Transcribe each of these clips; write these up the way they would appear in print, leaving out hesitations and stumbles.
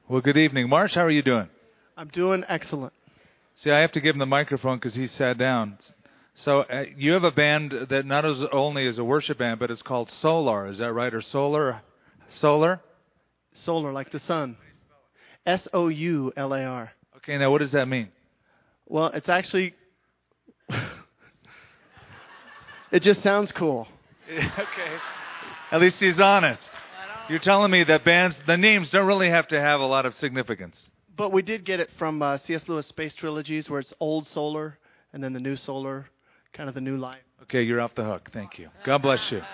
Well, good evening. Marsh, how are you doing? I'm doing excellent. See, I have to give him the microphone because he sat down. So you have a band that not only is a worship band, but it's called Solar. Is that right? Or Solar? Solar? Solar, like the sun. Soular. Okay, now what does that mean? Well, it's actually... it just sounds cool. Okay. At least he's honest. You're telling me that bands, the names don't really have to have a lot of significance. But we did get it from C.S. Lewis Space Trilogies, where it's old solar and then the new solar, kind of the new light. Okay, you're off the hook. Thank you. God bless you.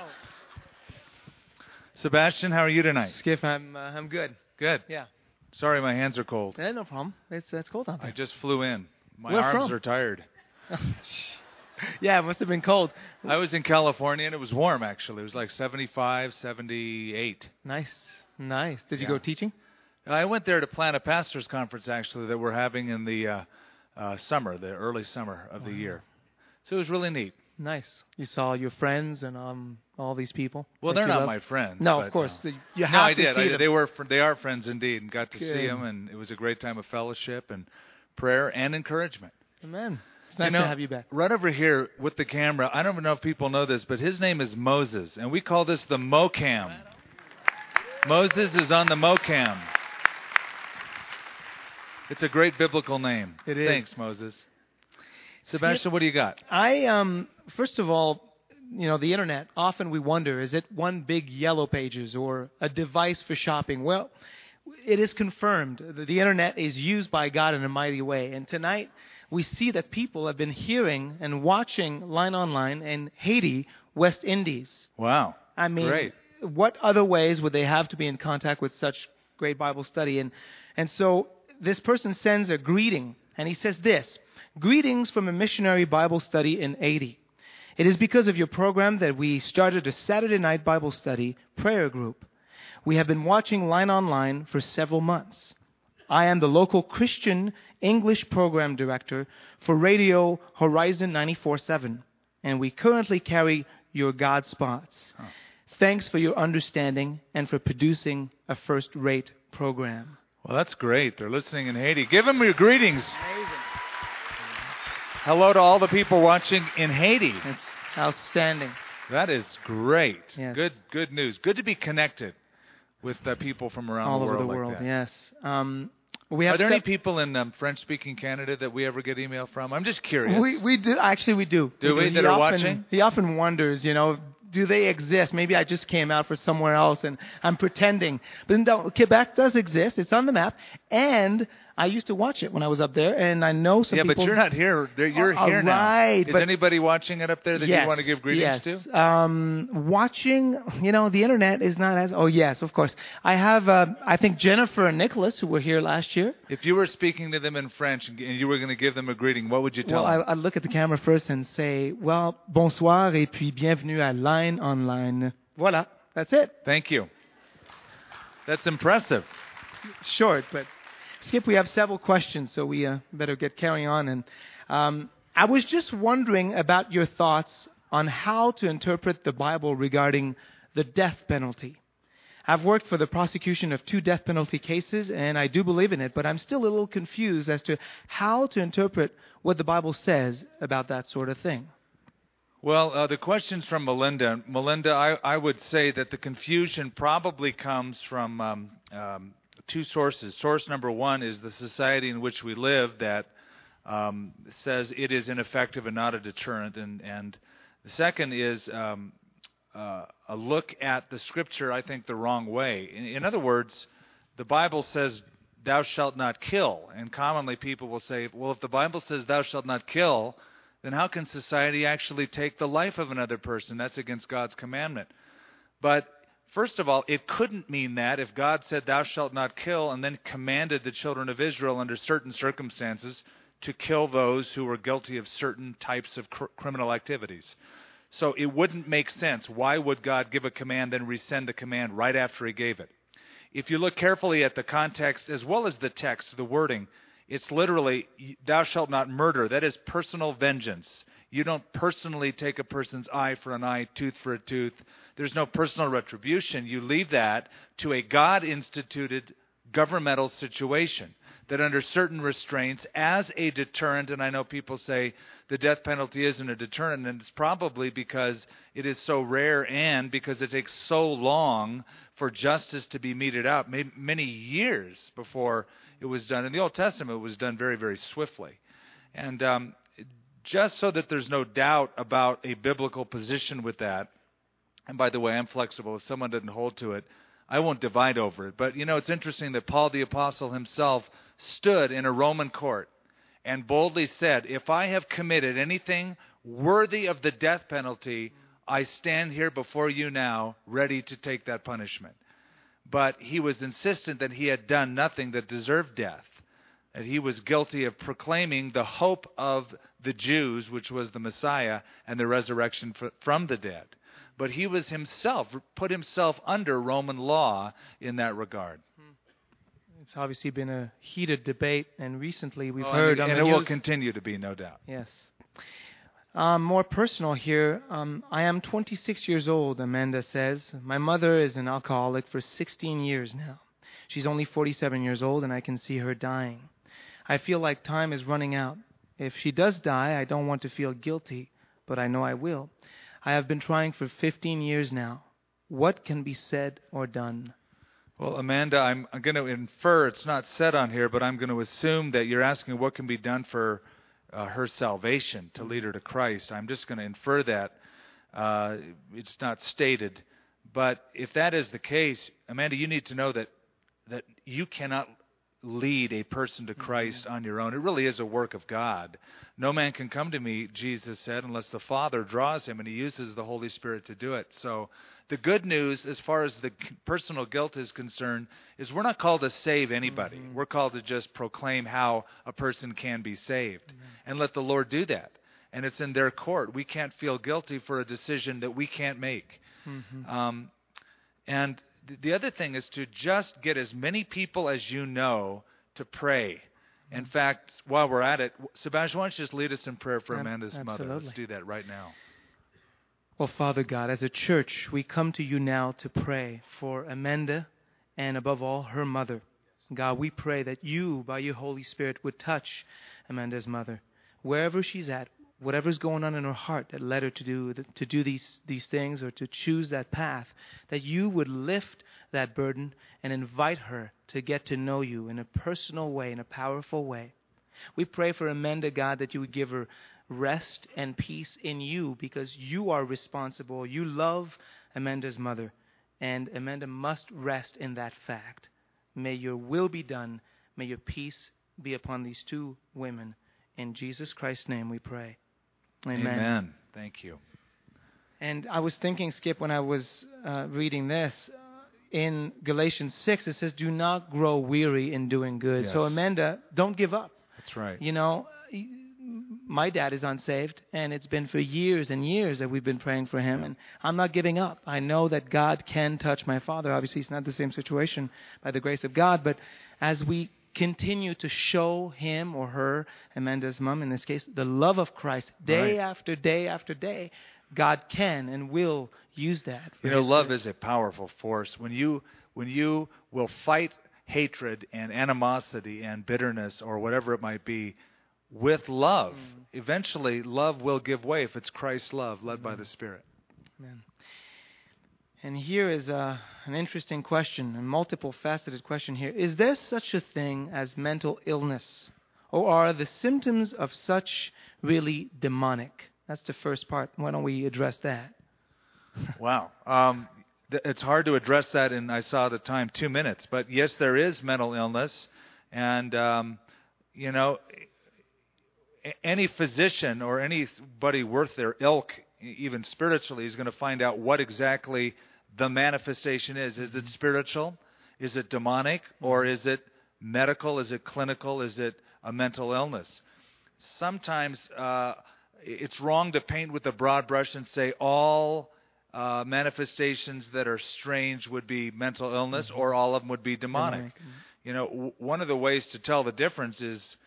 Sebastian, how are you tonight? Skip, I'm good. Good. Yeah. Sorry, my hands are cold. Yeah, no problem. It's cold out there. I just flew in. My Where arms from? are tired. Yeah, it must have been cold. I was in California, and it was warm, actually. It was like 75, 78. Nice. Did you Yeah. go teaching? I went there to plan a pastor's conference, actually, that we're having in the summer, the early summer of the year. So it was really neat. Nice. You saw your friends and all these people? Well, that they're you not love? my friends. No, but, of course. You No, have I to did. see them. They are friends indeed, and got to see Good. them, and it was a great time of fellowship and prayer and encouragement. Amen. It's nice to have you back. Right over here with the camera, I don't know if people know this, but his name is Moses, and we call this the MoCam. Moses is on the MoCam. It's a great biblical name. It is. Thanks, Moses. Sebastian, what do you got? First of all, the internet, often we wonder, is it one big yellow pages or a device for shopping? Well, it is confirmed that the internet is used by God in a mighty way. And tonight, we see that people have been hearing and watching Line Online in Haiti, West Indies. Wow. I mean, Great. What other ways would they have to be in contact with such great Bible study? And so this person sends a greeting, and he says this: "Greetings from a missionary Bible study in Haiti. It is because of your program that we started a Saturday night Bible study prayer group. We have been watching Line Online for several months. I am the local Christian English program director for Radio Horizon 94.7, and we currently carry your God spots. Thanks for your understanding and for producing a first-rate program." Well, that's great. They're listening in Haiti. Give them your greetings. Amazing. Hello to all the people watching in Haiti. It's outstanding. That is great. Yes. Good news. Good to be connected with people from around All the over world the like world, that. yes. We have Are there any people in French-speaking Canada that we ever get email from? I'm just curious. We do. Actually, we do. Do we? That are watching? He often wonders, do they exist? Maybe I just came out for somewhere else and I'm pretending. But no, Quebec does exist. It's on the map. And I used to watch it when I was up there, and I know some people... Yeah, but you're not here. You're here now. Right. Is anybody watching it up there that you want to give greetings to? Watching, the internet is not as... Oh, yes, of course. I have, I think, Jennifer and Nicholas, who were here last year. If you were speaking to them in French and you were going to give them a greeting, what would you tell them? Well, I'd look at the camera first and say, bonsoir et puis bienvenue à Line Online. Voilà, that's it. Thank you. That's impressive. Short, but... Skip, we have several questions, so we better get carrying on. And I was just wondering about your thoughts on how to interpret the Bible regarding the death penalty. I've worked for the prosecution of 2 death penalty cases, and I do believe in it, but I'm still a little confused as to how to interpret what the Bible says about that sort of thing. Well, the question's from Melinda. Melinda, I would say that the confusion probably comes from 2 sources. Source number 1 is the society in which we live that says it is ineffective and not a deterrent. And the second is a look at the Scripture, I think, the wrong way. In other words, the Bible says, "Thou shalt not kill." And commonly people will say, well, if the Bible says, "Thou shalt not kill," then how can society actually take the life of another person? That's against God's commandment. But first of all, it couldn't mean that if God said, "Thou shalt not kill," and then commanded the children of Israel under certain circumstances to kill those who were guilty of certain types of criminal activities. So it wouldn't make sense. Why would God give a command and rescind the command right after He gave it? If you look carefully at the context as well as the text, the wording, it's literally, "Thou shalt not murder." That is personal vengeance. You don't personally take a person's eye for an eye, tooth for a tooth. There's no personal retribution. You leave that to a God-instituted governmental situation. That under certain restraints, as a deterrent, and I know people say the death penalty isn't a deterrent, and it's probably because it is so rare and because it takes so long for justice to be meted out, many years before it was done. In the Old Testament, it was done very, very swiftly. And just so that there's no doubt about a biblical position with that, and by the way, I'm flexible. If someone doesn't hold to it, I won't divide over it. But, it's interesting that Paul the Apostle himself stood in a Roman court and boldly said, if I have committed anything worthy of the death penalty, I stand here before you now ready to take that punishment. But he was insistent that he had done nothing that deserved death, that he was guilty of proclaiming the hope of the Jews, which was the Messiah, and the resurrection from the dead. But he was himself, put himself under Roman law in that regard. It's obviously been a heated debate, and recently we've heard on the news. And it will continue to be, no doubt. Yes. More personal here. I am 26 years old, Amanda says. My mother is an alcoholic for 16 years now. She's only 47 years old, and I can see her dying. I feel like time is running out. If she does die, I don't want to feel guilty, but I know I will. I have been trying for 15 years now. What can be said or done? Well, Amanda, I'm going to infer, it's not said on here, but I'm going to assume that you're asking what can be done for her salvation, to lead her to Christ. I'm just going to infer that. It's not stated. But if that is the case, Amanda, you need to know that you cannot lead a person to Christ on your own. It really is a work of God. No man can come to me, Jesus said, unless the Father draws him, and he uses the Holy Spirit to do it. So the good news, as far as the personal guilt is concerned, is we're not called to save anybody. We're called to just proclaim how a person can be saved and let the Lord do that. And it's in their court. We can't feel guilty for a decision that we can't make. And the other thing is to just get as many people as you know to pray. In fact, while we're at it, Sebastian, why don't you just lead us in prayer for Amanda's mother? Let's do that right now. Well, Father God, as a church, we come to you now to pray for Amanda and above all, her mother. God, we pray that you, by your Holy Spirit, would touch Amanda's mother. Wherever she's at, whatever's going on in her heart that led her to do these things or to choose that path, that you would lift that burden and invite her to get to know you in a personal way, in a powerful way. We pray for Amanda, God, that you would give her rest and peace in you because you are responsible. You love Amanda's mother, and Amanda must rest in that fact. May your will be done. May your peace be upon these two women. In Jesus Christ's name we pray. Amen. Amen. Thank you. And I was thinking, Skip, when I was reading this, in Galatians 6, it says, do not grow weary in doing good. Yes. So, Amanda, don't give up. That's right. You know, my dad is unsaved, and it's been for years and years that we've been praying for him, and I'm not giving up. I know that God can touch my father. Obviously, it's not the same situation by the grace of God, but as we continue to show him or her, Amanda's mom in this case, the love of Christ day after day after day, God can and will use that. You know, love is a powerful force. When you will fight hatred and animosity and bitterness or whatever it might be with love, eventually love will give way if it's Christ's love led by the Spirit. Amen. And here is an interesting question, a multiple-faceted question here. Is there such a thing as mental illness? Or are the symptoms of such really demonic? That's the first part. Why don't we address that? Wow. It's hard to address that in, I saw the time, 2 minutes. But yes, there is mental illness. And, you know, any physician or anybody worth their ilk, even spiritually, is going to find out what exactly the manifestation is. Is it spiritual? Is it demonic? Or is it medical? Is it clinical? Is it a mental illness? Sometimes it's wrong to paint with a broad brush and say all manifestations that are strange would be mental illness or all of them would be demonic. You know, one of the ways to tell the difference is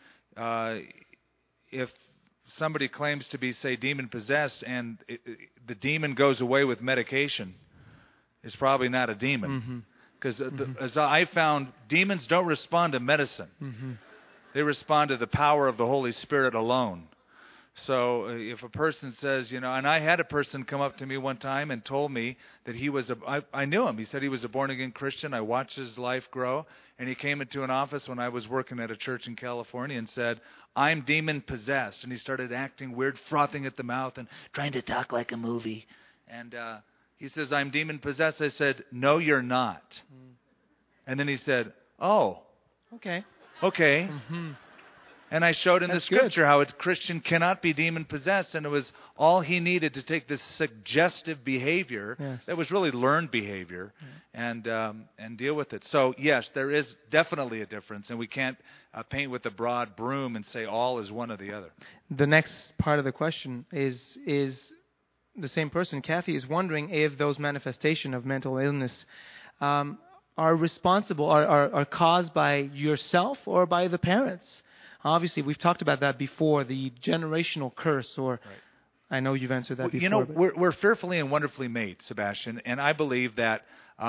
if somebody claims to be, say, demon-possessed and the demon goes away with medication, it's probably not a demon. Because as I found, demons don't respond to medicine. Mm-hmm. They respond to the power of the Holy Spirit alone. So if a person says, and I had a person come up to me one time and told me that I knew him. He said he was a born-again Christian. I watched his life grow. And he came into an office when I was working at a church in California and said, I'm demon-possessed. And he started acting weird, frothing at the mouth and trying to talk like a movie. And he says, I'm demon-possessed. I said, no, you're not. And then he said, oh, Okay. okay. Mm-hmm. And I showed in That's the scripture how a Christian cannot be demon-possessed, and it was all he needed to take this suggestive behavior Yes. that was really learned behavior and deal with it. So, yes, there is definitely a difference, and we can't paint with a broad broom and say all is one or the other. The next part of the question is the same person, Kathy, is wondering if those manifestations of mental illness are responsible, are caused by yourself or by the parents. Obviously, we've talked about that before, the generational curse, or I know you've answered that before. We're fearfully and wonderfully made, Sebastian, and I believe that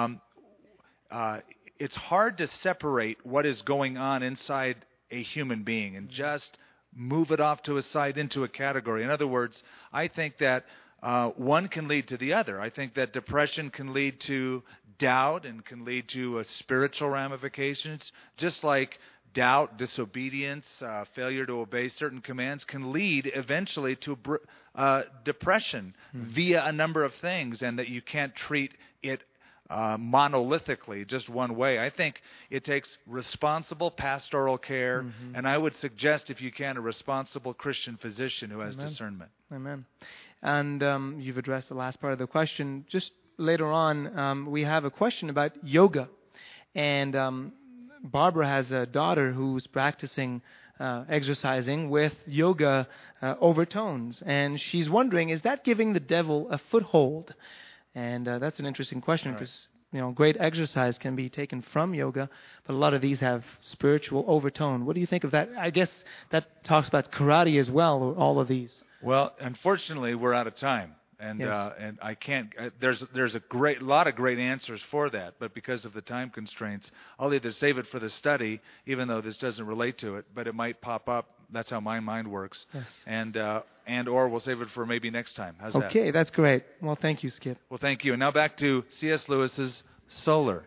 it's hard to separate what is going on inside a human being and just move it off to a side into a category. In other words, I think that one can lead to the other. I think that depression can lead to doubt and can lead to spiritual ramifications, just like doubt, disobedience, failure to obey certain commands can lead eventually to depression via a number of things, and that you can't treat it monolithically, just one way. I think it takes responsible pastoral care, and I would suggest, if you can, a responsible Christian physician who has discernment. Amen. And you've addressed the last part of the question. Just later on, we have a question about yoga. And Barbara has a daughter who's practicing exercising with yoga overtones. And she's wondering, is that giving the devil a foothold? And that's an interesting question, because great exercise can be taken from yoga, but a lot of these have spiritual overtone. What do you think of that? I guess that talks about karate as well, or all of these. Well, unfortunately, we're out of time. And Yes. and I can't. There's a lot of great answers for that, but because of the time constraints, I'll either save it for the study, even though this doesn't relate to it, but it might pop up. That's how my mind works. Yes. And or we'll save it for maybe next time. How's that? Okay, that's great. Well, thank you, Skip. Well, thank you. And now back to C.S. Lewis's Solar.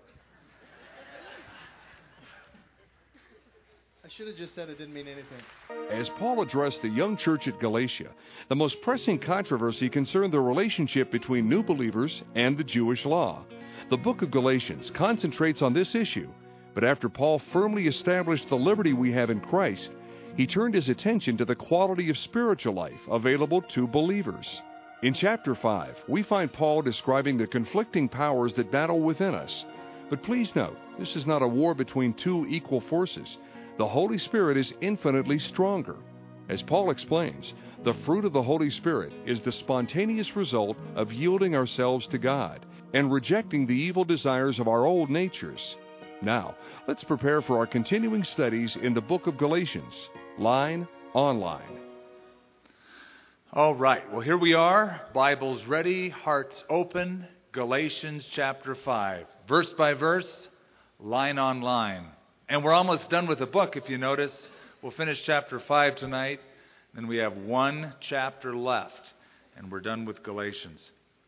I should have just said it didn't mean anything. As Paul addressed the young church at Galatia, the most pressing controversy concerned the relationship between new believers and the Jewish law. The book of Galatians concentrates on this issue, but after Paul firmly established the liberty we have in Christ, he turned his attention to the quality of spiritual life available to believers. In chapter 5, we find Paul describing the conflicting powers that battle within us. But please note, this is not a war between two equal forces. The Holy Spirit is infinitely stronger. As Paul explains, the fruit of the Holy Spirit is the spontaneous result of yielding ourselves to God and rejecting the evil desires of our old natures. Now, let's prepare for our continuing studies in the book of Galatians, line on line. All right. Well, here we are. Bibles ready, hearts open. Galatians chapter 5. Verse by verse, line on line. And we're almost done with the book, if you notice. We'll finish chapter 5 tonight. Then we have one chapter left, and we're done with Galatians.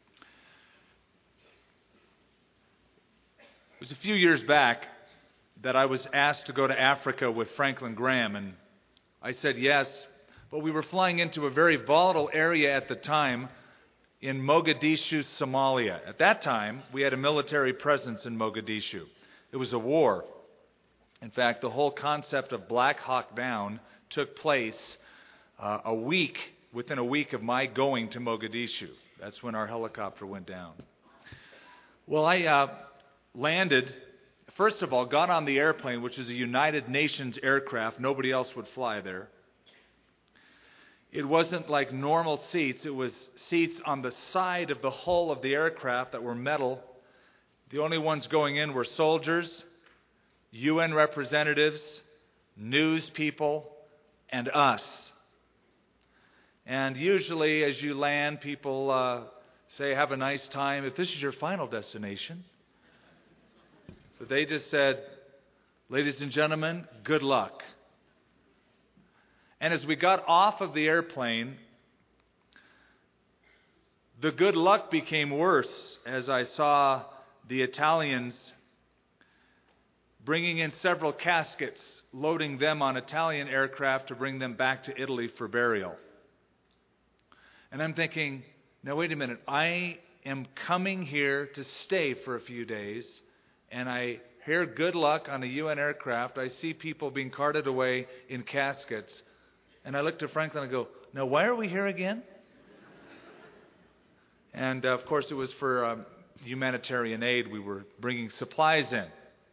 It was a few years back that I was asked to go to Africa with Franklin Graham, and I said yes, but we were flying into a very volatile area at the time in Mogadishu, Somalia. At that time, we had a military presence in Mogadishu. It was a war. In fact, the whole concept of Black Hawk Down took place within a week of my going to Mogadishu. That's when our helicopter went down. Well, I landed, first of all, got on the airplane, which is a United Nations aircraft. Nobody else would fly there. It wasn't like normal seats. It was seats on the side of the hull of the aircraft that were metal. The only ones going in were soldiers, UN representatives, news people, and us. And usually as you land, people say, have a nice time. If this is your final destination, But they just said, ladies and gentlemen, good luck. And as we got off of the airplane, the good luck became worse as I saw the Italians bringing in several caskets, loading them on Italian aircraft to bring them back to Italy for burial. And I'm thinking, now wait a minute, I am coming here to stay for a few days, and I hear good luck on a UN aircraft. I see people being carted away in caskets. And I look to Franklin and I go, now why are we here again? And of course it was for humanitarian aid. We were bringing supplies in.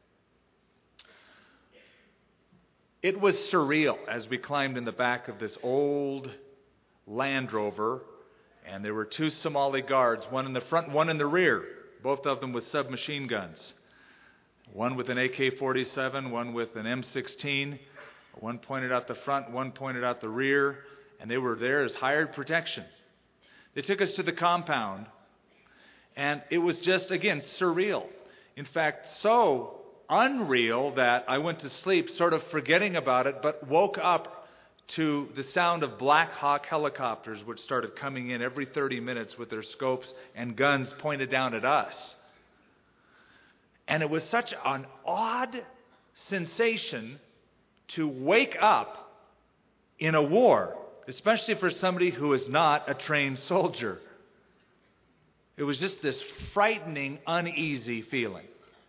It was surreal as we climbed in the back of this old Land Rover, and there were two Somali guards, one in the front, one in the rear, both of them with submachine guns. One with an AK-47, one with an M16. One pointed out the front, one pointed out the rear, and they were there as hired protection. They took us to the compound, and it was just, again, surreal. In fact, so unreal that I went to sleep sort of forgetting about it, but woke up to the sound of Black Hawk helicopters, which started coming in every 30 minutes with their scopes and guns pointed down at us. And it was such an odd sensation to wake up in a war, especially for somebody who is not a trained soldier. It was just this frightening, uneasy feeling.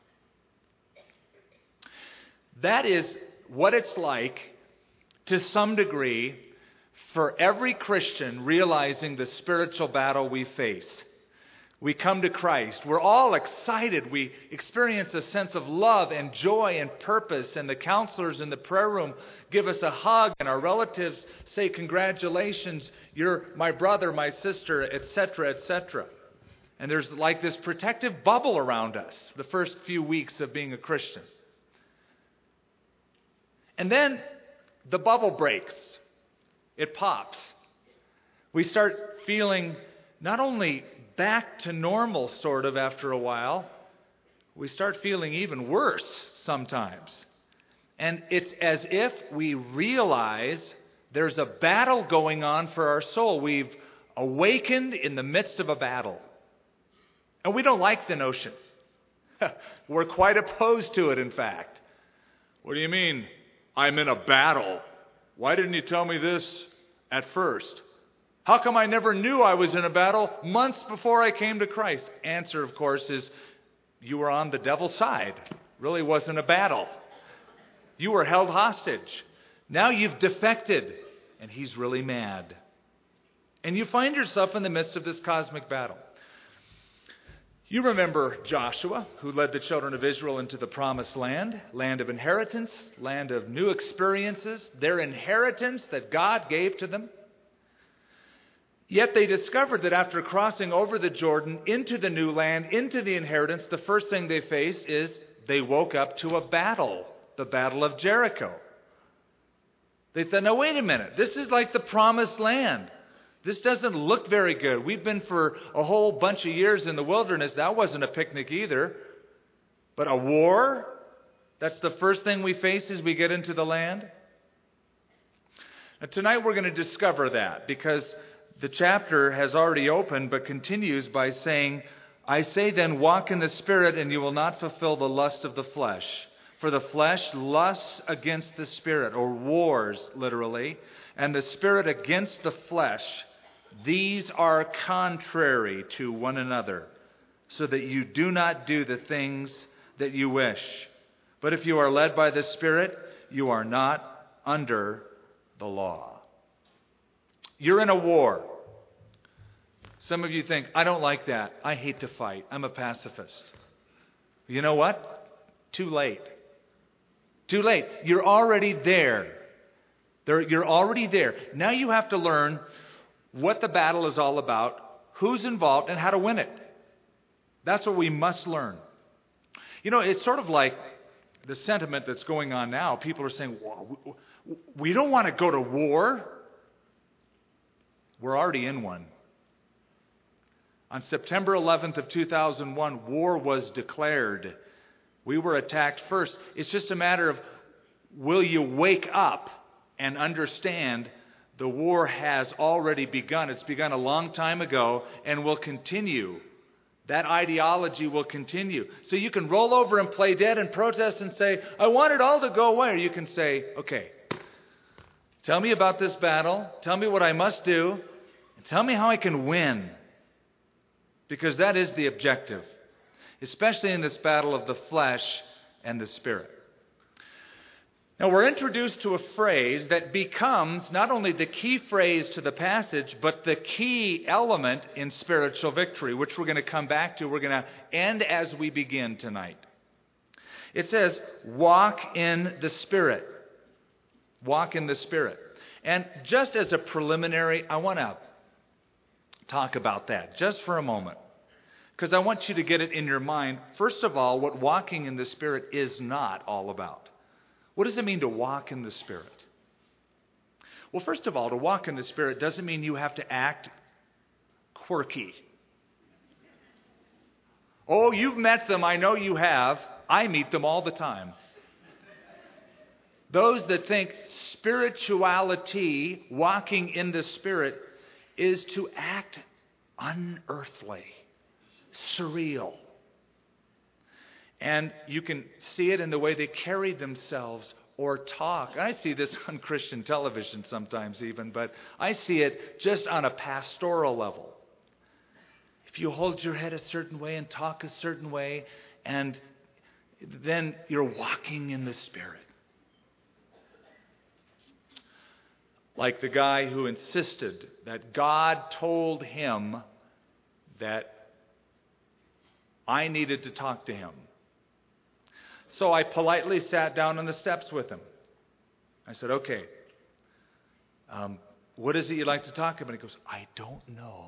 That is what it's like, to some degree, for every Christian realizing the spiritual battle we face. We come to Christ. We're all excited. We experience a sense of love and joy and purpose. And the counselors in the prayer room give us a hug. And our relatives say, congratulations, you're my brother, my sister, etc., etc. And there's like this protective bubble around us the first few weeks of being a Christian. And then the bubble breaks. It pops. We start feeling not only back to normal, sort of, after a while, we start feeling even worse sometimes. And it's as if we realize there's a battle going on for our soul. We've awakened in the midst of a battle. And we don't like the notion. We're quite opposed to it, in fact. What do you mean, I'm in a battle? Why didn't you tell me this at first? How come I never knew I was in a battle months before I came to Christ? Answer, of course, is you were on the devil's side. Really wasn't a battle. You were held hostage. Now you've defected, and he's really mad. And you find yourself in the midst of this cosmic battle. You remember Joshua, who led the children of Israel into the promised land, land of inheritance, land of new experiences, their inheritance that God gave to them. Yet they discovered that after crossing over the Jordan into the new land, into the inheritance, the first thing they face is they woke up to a battle, the Battle of Jericho. They thought, no, wait a minute, this is like the promised land. This doesn't look very good. We've been for a whole bunch of years in the wilderness. That wasn't a picnic either. But a war? That's the first thing we face as we get into the land? Now, tonight we're going to discover that, because the chapter has already opened, but continues by saying, I say then, walk in the Spirit, and you will not fulfill the lust of the flesh. For the flesh lusts against the Spirit, or wars, literally, and the Spirit against the flesh. These are contrary to one another, so that you do not do the things that you wish. But if you are led by the Spirit, you are not under the law. You're in a war. Some of you think, I don't like that. I hate to fight. I'm a pacifist. You know what? Too late. Too late. You're already there. You're already there. Now you have to learn what the battle is all about, who's involved, and how to win it. That's what we must learn. You know, it's sort of like the sentiment that's going on now. People are saying, well, we don't want to go to war. We're already in one. On September 11th of 2001, war was declared. We were attacked first. It's just a matter of, will you wake up and understand the war has already begun? It's begun a long time ago and will continue. That ideology will continue. So you can roll over and play dead and protest and say, I want it all to go away. Or you can say, okay, tell me about this battle. Tell me what I must do. And tell me how I can win. Because that is the objective, especially in this battle of the flesh and the spirit. Now, we're introduced to a phrase that becomes not only the key phrase to the passage, but the key element in spiritual victory, which we're going to come back to. We're going to end as we begin tonight. It says, walk in the Spirit. Walk in the Spirit. And just as a preliminary, I want to talk about that just for a moment, because I want you to get it in your mind. First of all, what walking in the Spirit is not all about. What does it mean to walk in the Spirit? Well, first of all, to walk in the Spirit doesn't mean you have to act quirky. Oh, you've met them. I know you have. I meet them all the time. Those that think spirituality, walking in the Spirit, is to act unearthly, surreal. And you can see it in the way they carry themselves or talk. I see this on Christian television sometimes even, but I see it just on a pastoral level. If you hold your head a certain way and talk a certain way, and then you're walking in the Spirit. Like the guy who insisted that God told him that I needed to talk to him. So I politely sat down on the steps with him. I said, okay, what is it you'd like to talk about? He goes, I don't know.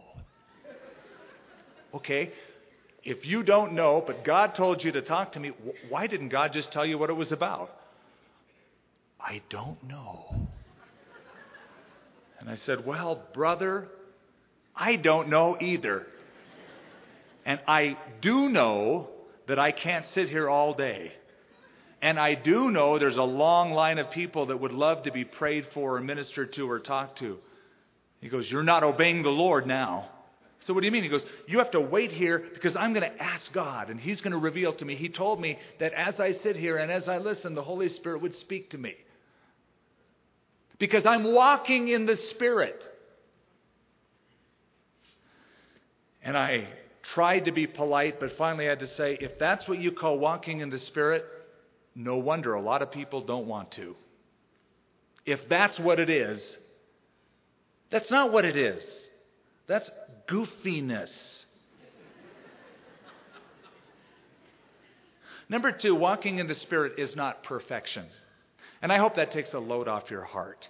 Okay, if you don't know, but God told you to talk to me, why didn't God just tell you what it was about? I don't know. And I said, well, brother, I don't know either. And I do know that I can't sit here all day. And I do know there's a long line of people that would love to be prayed for or ministered to or talked to. He goes, you're not obeying the Lord now. So what do you mean? He goes, you have to wait here because I'm going to ask God and He's going to reveal to me. He told me that as I sit here and as I listen, the Holy Spirit would speak to me. Because I'm walking in the Spirit. And I tried to be polite, but finally I had to say, if that's what you call walking in the Spirit, no wonder a lot of people don't want to. If that's what it is, that's not what it is. That's goofiness. Number two, walking in the Spirit is not perfection. And I hope that takes a load off your heart.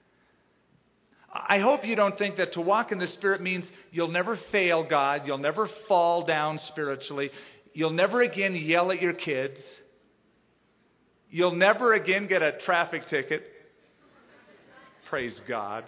I hope you don't think that to walk in the Spirit means you'll never fail God, you'll never fall down spiritually, you'll never again yell at your kids, you'll never again get a traffic ticket. Praise God.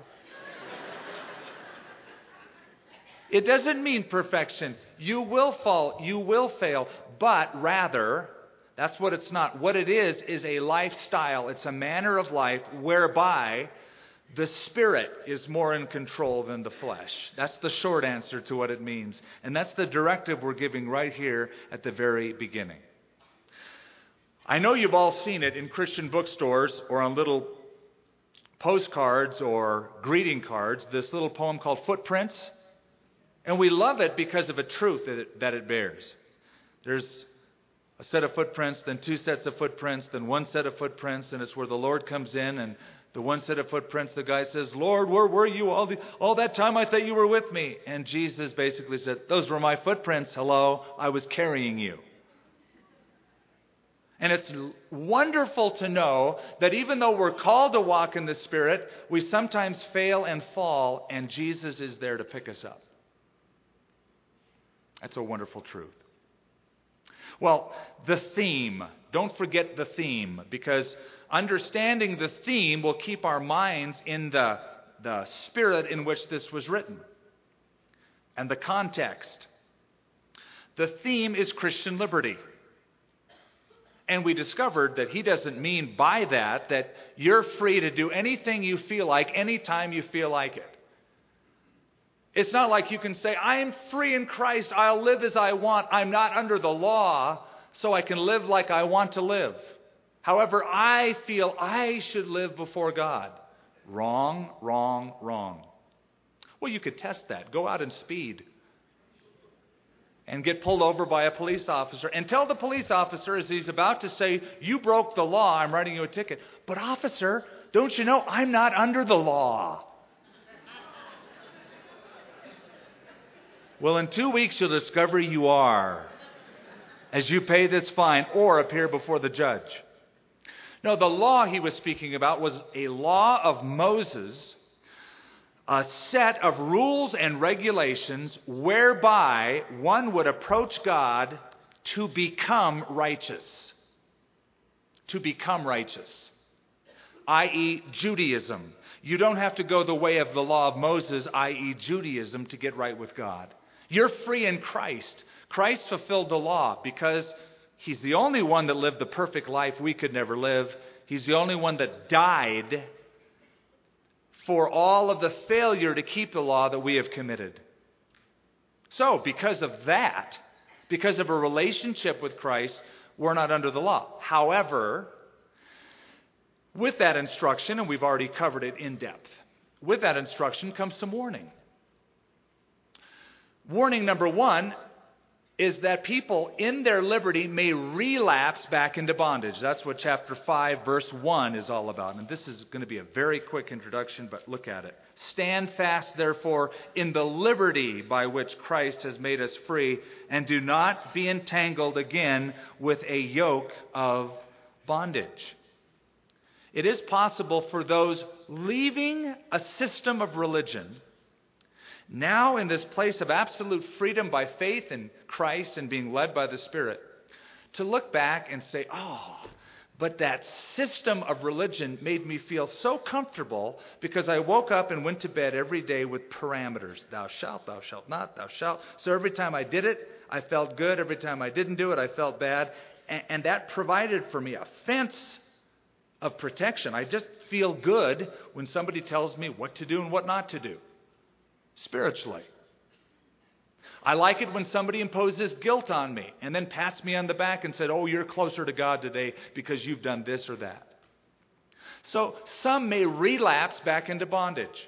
It doesn't mean perfection. You will fall, you will fail, but rather, that's what it's not. What it is a lifestyle. It's a manner of life whereby the Spirit is more in control than the flesh. That's the short answer to what it means. And that's the directive we're giving right here at the very beginning. I know you've all seen it in Christian bookstores or on little postcards or greeting cards, this little poem called Footprints. And we love it because of a truth that it bears. There's a set of footprints, then two sets of footprints, then one set of footprints, and it's where the Lord comes in. And the one set of footprints, the guy says, Lord, where were you all that time? I thought you were with me. And Jesus basically said, those were my footprints. Hello, I was carrying you. And it's wonderful to know that even though we're called to walk in the Spirit, we sometimes fail and fall, and Jesus is there to pick us up. That's a wonderful truth. Well, the theme. Don't forget the theme, because understanding the theme will keep our minds in the spirit in which this was written and the context. The theme is Christian liberty. And we discovered that he doesn't mean by that you're free to do anything you feel like, anytime you feel like it. It's not like you can say, I am free in Christ, I'll live as I want, I'm not under the law, so I can live like I want to live. However, I feel I should live before God. Wrong, wrong, wrong. Well, you could test that. Go out and speed. And get pulled over by a police officer. And tell the police officer as he's about to say, you broke the law, I'm writing you a ticket. But officer, don't you know I'm not under the law? Well, in 2 weeks you'll discover you are, as you pay this fine or appear before the judge. No, the law he was speaking about was a law of Moses, a set of rules and regulations whereby one would approach God to become righteous. To become righteous. I.e., Judaism. You don't have to go the way of the law of Moses, i.e., Judaism, to get right with God. You're free in Christ. Christ fulfilled the law because he's the only one that lived the perfect life we could never live. He's the only one that died for all of the failure to keep the law that we have committed. So, because of that, because of a relationship with Christ, we're not under the law. However, with that instruction, and we've already covered it in depth, with that instruction comes some warning. Warning number one is that people in their liberty may relapse back into bondage. That's what chapter 5, verse 1 is all about. And this is going to be a very quick introduction, but look at it. Stand fast, therefore, in the liberty by which Christ has made us free, and do not be entangled again with a yoke of bondage. It is possible for those leaving a system of religion, now in this place of absolute freedom by faith in Christ and being led by the Spirit, to look back and say, oh, but that system of religion made me feel so comfortable because I woke up and went to bed every day with parameters. Thou shalt not, thou shalt. So every time I did it, I felt good. Every time I didn't do it, I felt bad. And that provided for me a fence of protection. I just feel good when somebody tells me what to do and what not to do. Spiritually. I like it when somebody imposes guilt on me and then pats me on the back and said, oh, you're closer to God today because you've done this or that. So some may relapse back into bondage.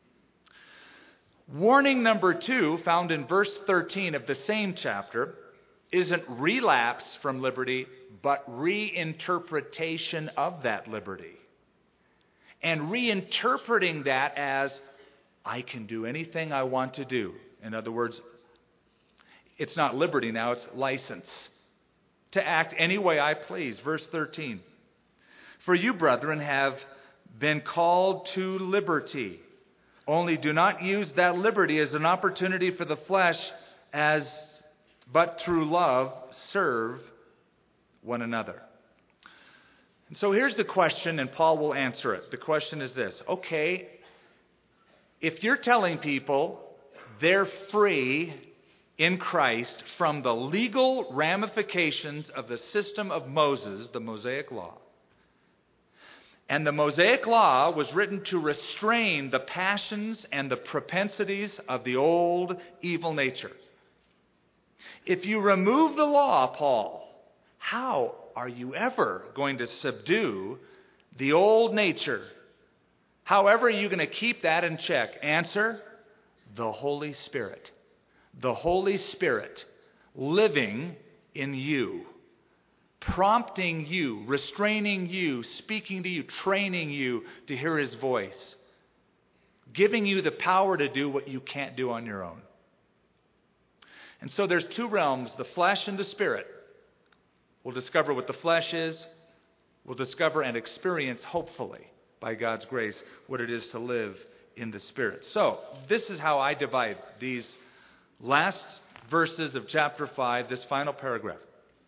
Warning number 2, found in verse 13 of the same chapter, isn't relapse from liberty, but reinterpretation of that liberty. And reinterpreting that as, I can do anything I want to do. In other words, it's not liberty now, it's license. To act any way I please. Verse 13. For you, brethren, have been called to liberty. Only do not use that liberty as an opportunity for the flesh, but through love serve one another. And so here's the question, and Paul will answer it. The question is this. Okay, if you're telling people they're free in Christ from the legal ramifications of the system of Moses, the Mosaic Law, and the Mosaic Law was written to restrain the passions and the propensities of the old evil nature. If you remove the law, Paul, how are you ever going to subdue the old nature? However, are you going to keep that in check? Answer, the Holy Spirit. The Holy Spirit living in you, prompting you, restraining you, speaking to you, training you to hear His voice, giving you the power to do what you can't do on your own. And so there's two realms, the flesh and the spirit. We'll discover what the flesh is. We'll discover and experience, hopefully, by God's grace, what it is to live in the Spirit. So, this is how I divide these last verses of chapter 5, this final paragraph.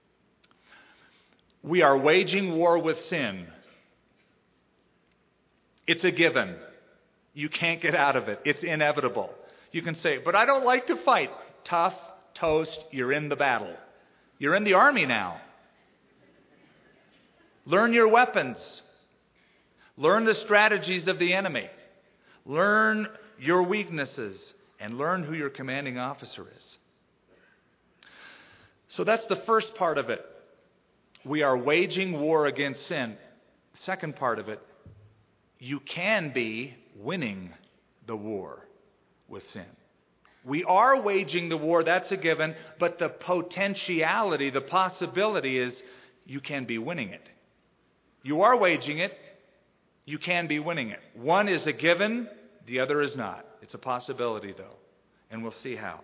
We are waging war with sin. It's a given. You can't get out of it. It's inevitable. You can say, but I don't like to fight. Tough, toast, you're in the battle. You're in the army now. Learn your weapons. Learn the strategies of the enemy. Learn your weaknesses. And learn who your commanding officer is. So that's the first part of it. We are waging war against sin. Second part of it, you can be winning the war with sin. We are waging the war, that's a given, but the potentiality, the possibility is you can be winning it. You are waging it, you can be winning it. One is a given, the other is not. It's a possibility, though, and we'll see how.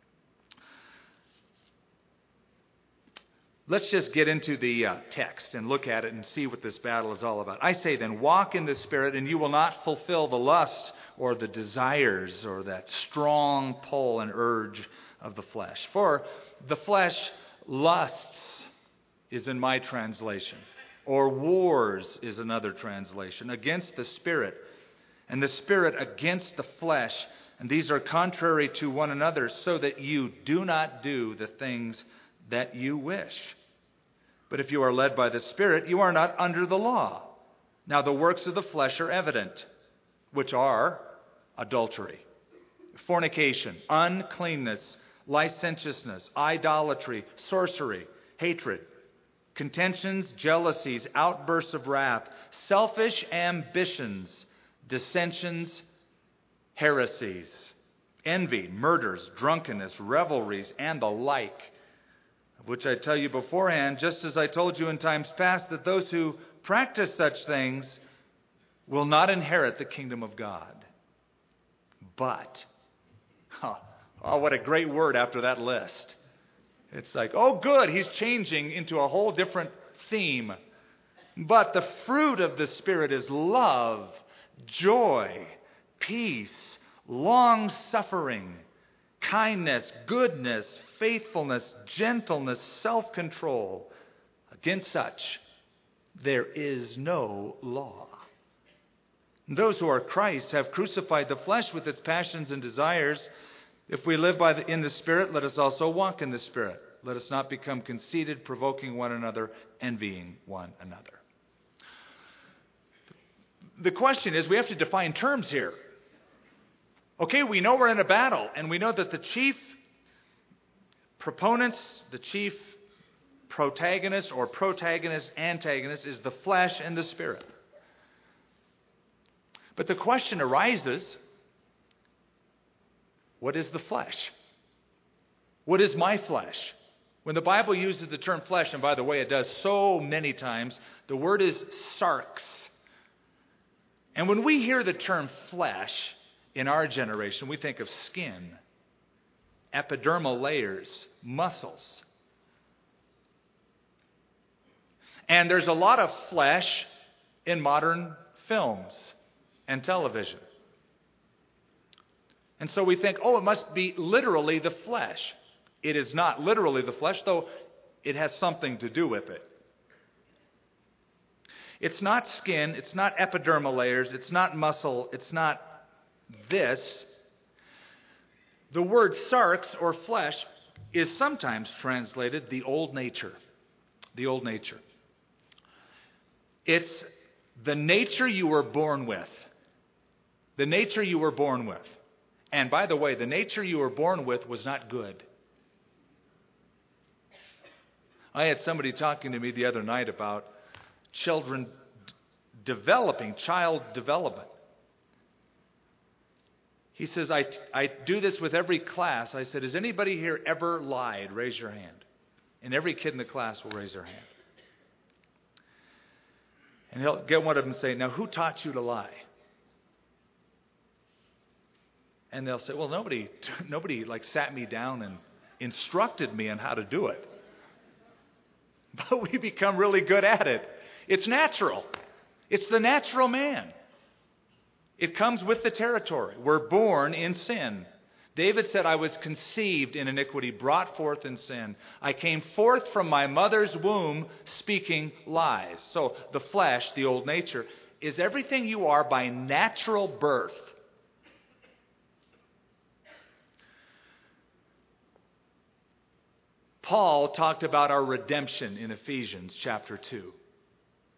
Let's just get into the text and look at it and see what this battle is all about. I say then, walk in the Spirit, and you will not fulfill the lust or the desires or that strong pull and urge of the flesh. For the flesh lusts is in my translation, or wars is another translation, against the Spirit, and the Spirit against the flesh. And these are contrary to one another, so that you do not do the things that you wish. But if you are led by the Spirit, you are not under the law. Now the works of the flesh are evident, which are adultery, fornication, uncleanness, licentiousness, idolatry, sorcery, hatred, contentions, jealousies, outbursts of wrath, selfish ambitions, dissensions, heresies, envy, murders, drunkenness, revelries, and the like, of which I tell you beforehand, just as I told you in times past, that those who practice such things will not inherit the kingdom of God. But, oh, what a great word after that list. It's like, oh good, he's changing into a whole different theme. But the fruit of the Spirit is love, joy, peace, long-suffering, kindness, goodness, faithfulness, gentleness, self-control. Against such, there is no law. Those who are Christ have crucified the flesh with its passions and desires. If we live in the Spirit, let us also walk in the Spirit. Let us not become conceited, provoking one another, envying one another. The question is, we have to define terms here. Okay, we know we're in a battle, and we know that the chief proponents, the chief protagonist or protagonist-antagonist is the flesh and the Spirit. But the question arises, what is the flesh? What is my flesh? When the Bible uses the term flesh, and by the way, it does so many times, the word is sarx. And when we hear the term flesh in our generation, we think of skin, epidermal layers, muscles. And there's a lot of flesh in modern films and television. And so we think, oh, it must be literally the flesh. It is not literally the flesh, though it has something to do with it. It's not skin, it's not epidermal layers, it's not muscle, it's not this. The word sarx, or flesh, is sometimes translated the old nature. The old nature. It's the nature you were born with. The nature you were born with. And by the way, the nature you were born with was not good. I had somebody talking to me the other night about children developing, child development. He says, I do this with every class. I said, has anybody here ever lied? Raise your hand. And every kid in the class will raise their hand. And he'll get one of them and say, now who taught you to lie? And they'll say, well, nobody like sat me down and instructed me on how to do it. But we become really good at it. It's natural. It's the natural man. It comes with the territory. We're born in sin. David said, I was conceived in iniquity, brought forth in sin. I came forth from my mother's womb speaking lies. So the flesh, the old nature, is everything you are by natural birth. Paul talked about our redemption in Ephesians chapter 2.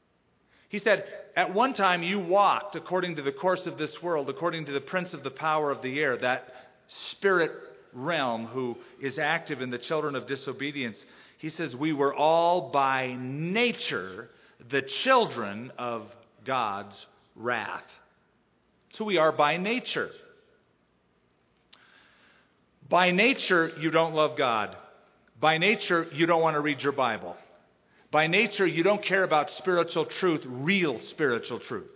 He said, at one time you walked according to the course of this world, according to the prince of the power of the air, that spirit realm who is active in the children of disobedience. He says, we were all by nature the children of God's wrath. So we are by nature. By nature, you don't love God. By nature, you don't want to read your Bible. By nature, you don't care about spiritual truth, real spiritual truth.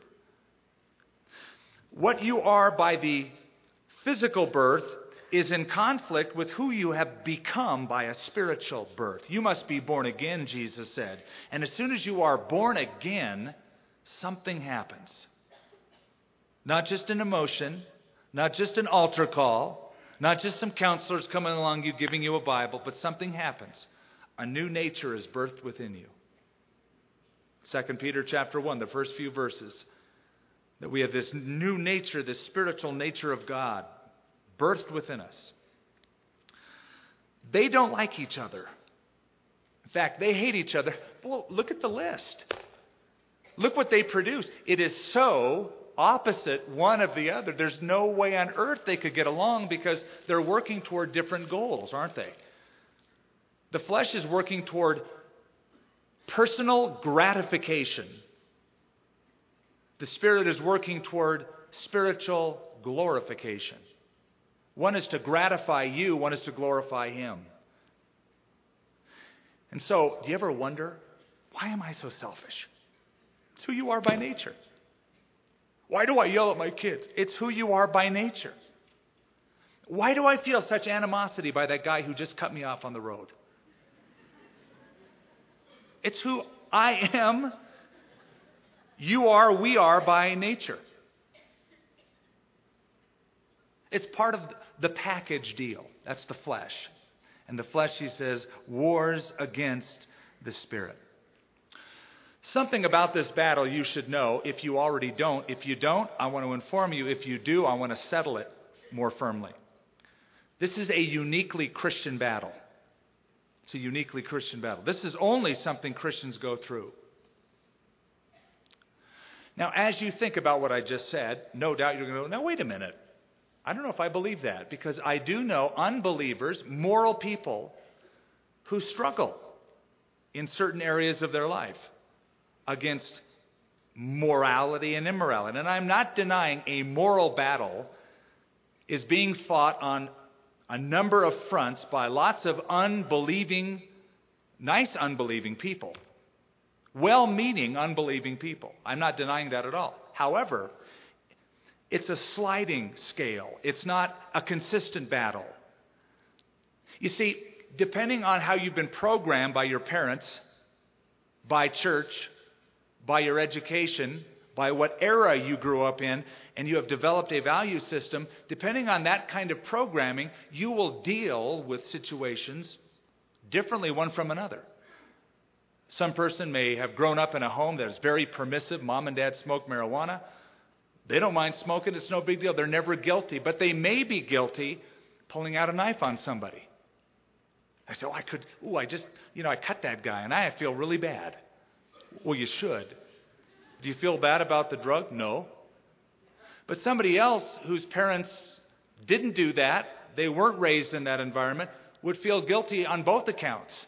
What you are by the physical birth is in conflict with who you have become by a spiritual birth. You must be born again, Jesus said. And as soon as you are born again, something happens. Not just an emotion, not just an altar call, not just some counselors coming along you giving you a Bible, but something happens. A new nature is birthed within you. 2 Peter chapter 1, the first few verses, that we have this new nature, this spiritual nature of God, birthed within us. They don't like each other. In fact, they hate each other. Well, look at the list. Look what they produce. It is so opposite one of the other. There's no way on earth they could get along because they're working toward different goals, aren't they? The flesh is working toward personal gratification. The Spirit is working toward spiritual glorification. One is to gratify you, one is to glorify Him. And so, do you ever wonder, why am I so selfish? It's who you are by nature. Why do I yell at my kids? It's who you are by nature. Why do I feel such animosity by that guy who just cut me off on the road? It's who I am. You are, we are by nature. It's part of the package deal. That's the flesh. And the flesh, he says, wars against the Spirit. Something about this battle you should know if you already don't. If you don't, I want to inform you. If you do, I want to settle it more firmly. This is a uniquely Christian battle. It's a uniquely Christian battle. This is only something Christians go through. Now, as you think about what I just said, no doubt you're going to go, now wait a minute. I don't know if I believe that, because I do know unbelievers, moral people, who struggle in certain areas of their life against morality and immorality. And I'm not denying a moral battle is being fought on a number of fronts by lots of unbelieving, nice unbelieving people. Well-meaning unbelieving people. I'm not denying that at all. However, it's a sliding scale. It's not a consistent battle. You see, depending on how you've been programmed by your parents, by church, by your education, by what era you grew up in, and you have developed a value system, depending on that kind of programming, you will deal with situations differently one from another. Some person may have grown up in a home that is very permissive. Mom and dad smoke marijuana. They don't mind smoking. It's no big deal. They're never guilty. But they may be guilty pulling out a knife on somebody. I say, I cut that guy and I feel really bad. Well, you should. Do you feel bad about the drug? No. But somebody else whose parents didn't do that, they weren't raised in that environment, would feel guilty on both accounts.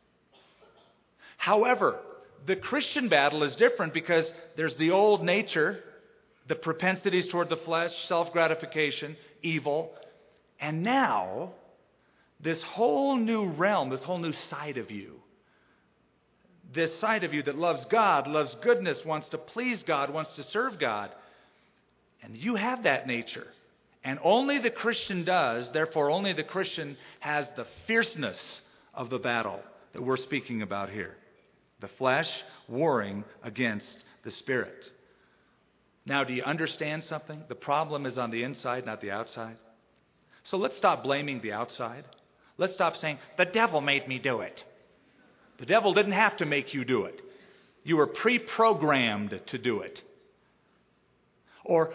However, the Christian battle is different because there's the old nature, the propensities toward the flesh, self-gratification, evil, and now this whole new realm, this whole new side of you, this side of you that loves God, loves goodness, wants to please God, wants to serve God. And you have that nature. And only the Christian does, therefore only the Christian has the fierceness of the battle that we're speaking about here. The flesh warring against the Spirit. Now, do you understand something? The problem is on the inside, not the outside. So let's stop blaming the outside. Let's stop saying, the devil made me do it. The devil didn't have to make you do it. You were pre-programmed to do it. Or,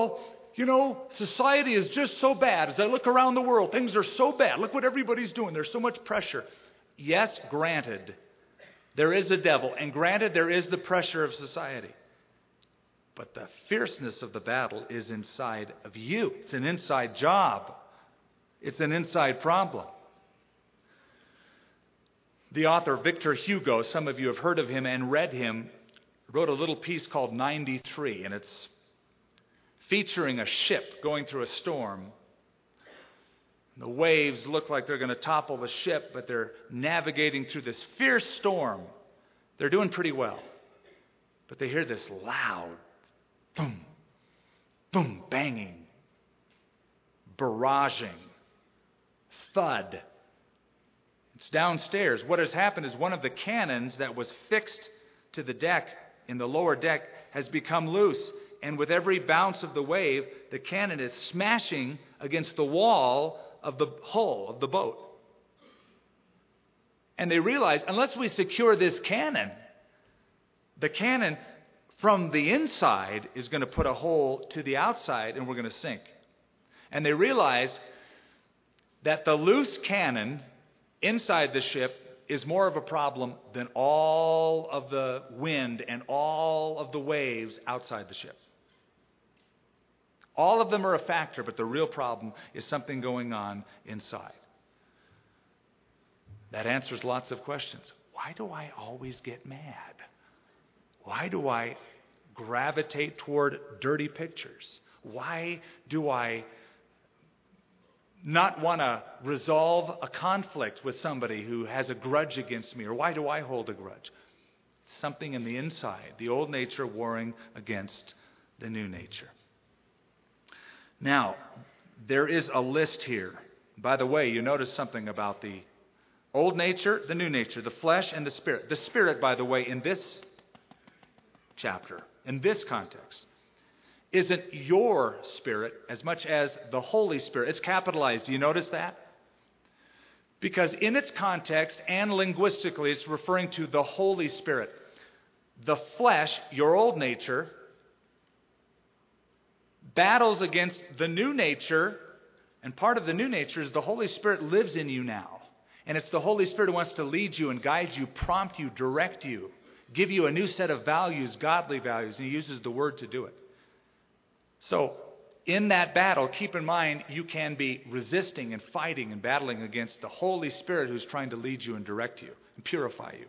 society is just so bad. As I look around the world, things are so bad. Look what everybody's doing. There's so much pressure. Yes, granted, there is a devil. And granted, there is the pressure of society. But the fierceness of the battle is inside of you. It's an inside job. It's an inside problem. The author Victor Hugo, some of you have heard of him and read him, wrote a little piece called 93, and it's featuring a ship going through a storm. The waves look like they're going to topple the ship, but they're navigating through this fierce storm. They're doing pretty well. But they hear this loud boom, boom, banging, barraging, thud. It's downstairs. What has happened is one of the cannons that was fixed to the deck in the lower deck has become loose. And with every bounce of the wave, the cannon is smashing against the wall of the hull of the boat. And they realize, unless we secure this cannon, the cannon from the inside is going to put a hole to the outside and we're going to sink. And they realize that the loose cannon inside the ship is more of a problem than all of the wind and all of the waves outside the ship. All of them are a factor, but the real problem is something going on inside. That answers lots of questions. Why do I always get mad? Why do I gravitate toward dirty pictures? Why do I not want to resolve a conflict with somebody who has a grudge against me? Or why do I hold a grudge? Something in the inside, the old nature warring against the new nature. Now, there is a list here. By the way, you notice something about the old nature, the new nature, the flesh and the spirit. The spirit, by the way, in this chapter, in this context, isn't your spirit as much as the Holy Spirit. It's capitalized. Do you notice that? Because in its context and linguistically, it's referring to the Holy Spirit. The flesh, your old nature, battles against the new nature, and part of the new nature is the Holy Spirit lives in you now. And it's the Holy Spirit who wants to lead you and guide you, prompt you, direct you, give you a new set of values, godly values, and He uses the Word to do it. So, in that battle, keep in mind you can be resisting and fighting and battling against the Holy Spirit who's trying to lead you and direct you and purify you.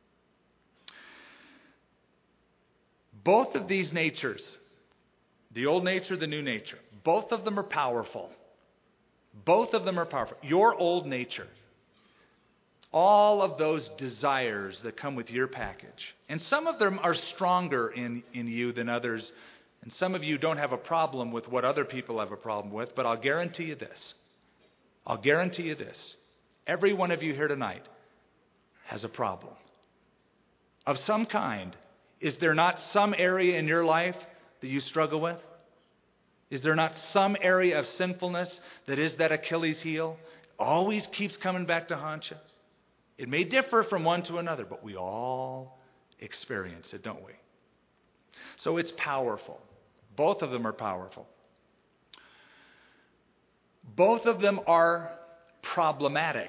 Both of these natures, the old nature, the new nature, both of them are powerful. Both of them are powerful. Your old nature, all of those desires that come with your package, and some of them are stronger in you than others, and some of you don't have a problem with what other people have a problem with, but I'll guarantee you this. I'll guarantee you this. Every one of you here tonight has a problem of some kind. Is there not some area in your life that you struggle with? Is there not some area of sinfulness that is that Achilles heel? Always keeps coming back to haunt you. It may differ from one to another, but we all experience it, don't we? So it's powerful. Both of them are powerful. Both of them are problematic.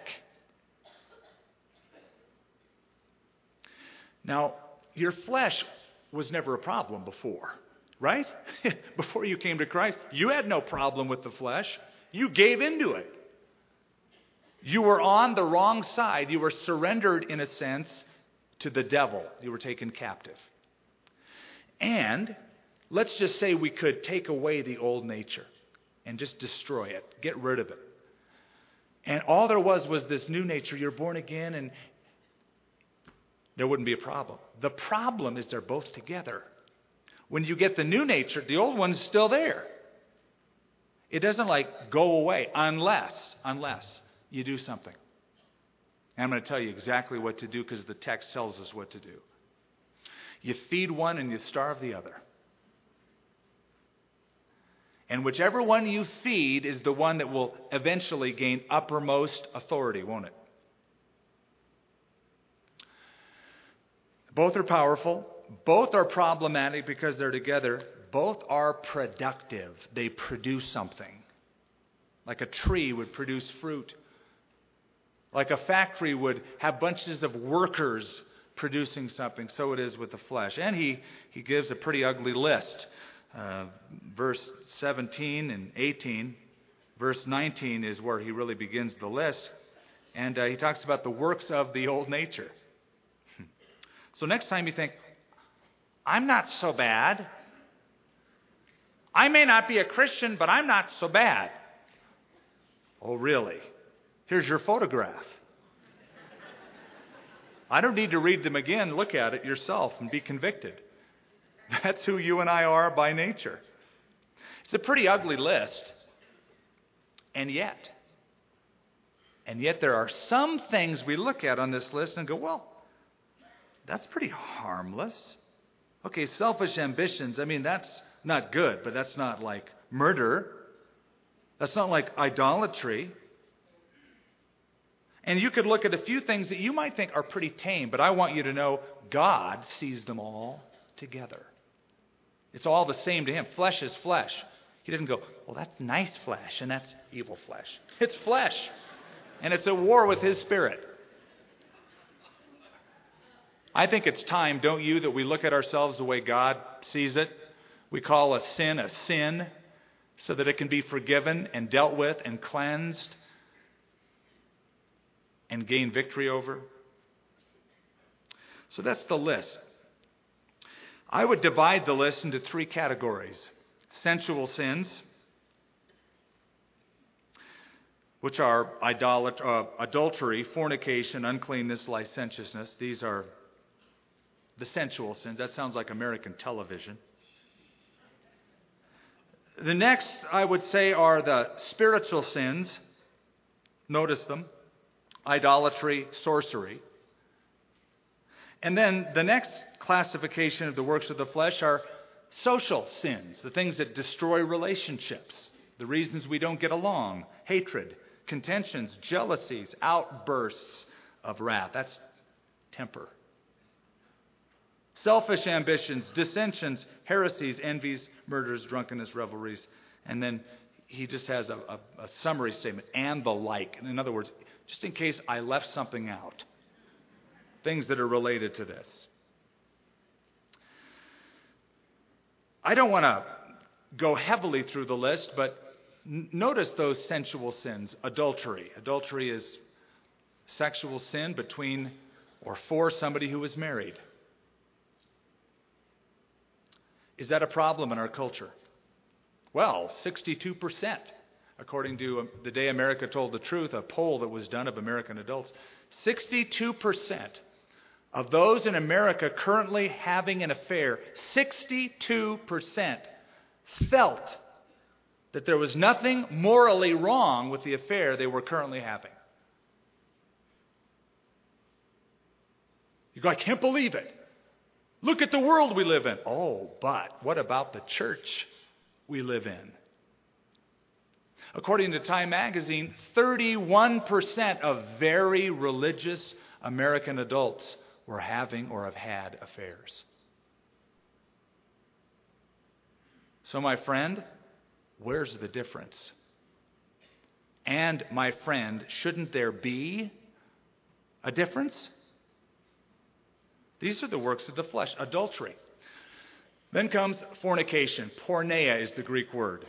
Now, your flesh was never a problem before, right? Before you came to Christ, you had no problem with the flesh. You gave into it. You were on the wrong side. You were surrendered, in a sense, to the devil. You were taken captive. And let's just say we could take away the old nature and just destroy it, get rid of it. And all there was this new nature. You're born again, and there wouldn't be a problem. The problem is they're both together. When you get the new nature, the old one's still there. It doesn't go away unless you do something. And I'm going to tell you exactly what to do because the text tells us what to do. You feed one and you starve the other. And whichever one you feed is the one that will eventually gain uppermost authority, won't it? Both are powerful. Both are problematic because they're together. Both are productive. They produce something. Like a tree would produce fruit. Like a factory would have bunches of workers producing something, so it is with the flesh. And he gives a pretty ugly list. Verse 17 and 18. Verse 19 is where he really begins the list. And he talks about the works of the old nature. So next time you think, I'm not so bad. I may not be a Christian, but I'm not so bad. Oh, really? Here's your photograph. I don't need to read them again. Look at it yourself and be convicted. That's who you and I are by nature. It's a pretty ugly list. And yet there are some things we look at on this list and go, well, that's pretty harmless. Okay, selfish ambitions, I mean, that's not good, but that's not like murder. That's not like idolatry. And you could look at a few things that you might think are pretty tame, but I want you to know God sees them all together. It's all the same to him. Flesh is flesh. He didn't go, well, that's nice flesh and that's evil flesh. It's flesh. And it's at war with his spirit. I think it's time, don't you, that we look at ourselves the way God sees it. We call a sin so that it can be forgiven and dealt with and cleansed and gain victory over. So that's the list. I would divide the list into three categories. Sensual sins, which are adultery, fornication, uncleanness, licentiousness. These are the sensual sins. That sounds like American television. The next, I would say, are the spiritual sins. Notice them. Idolatry, sorcery. And then the next classification of the works of the flesh are social sins, the things that destroy relationships, the reasons we don't get along, hatred, contentions, jealousies, outbursts of wrath. That's temper. Selfish ambitions, dissensions, heresies, envies, murders, drunkenness, revelries. And then he just has a summary statement, and the like. And in other words, just in case I left something out, things that are related to this. I don't want to go heavily through the list, but notice those sensual sins. Adultery. Adultery is sexual sin between or for somebody who is married. Is that a problem in our culture? Well, 62%, according to The Day America Told the Truth, a poll that was done of American adults. 62% of those in America currently having an affair, 62% felt that there was nothing morally wrong with the affair they were currently having. You go, I can't believe it. Look at the world we live in. Oh, but what about the church we live in? According to Time magazine, 31% of very religious American adults were having or have had affairs. So, my friend, where's the difference? And, my friend, shouldn't there be a difference? These are the works of the flesh. Adultery. Then comes fornication. Porneia is the Greek word.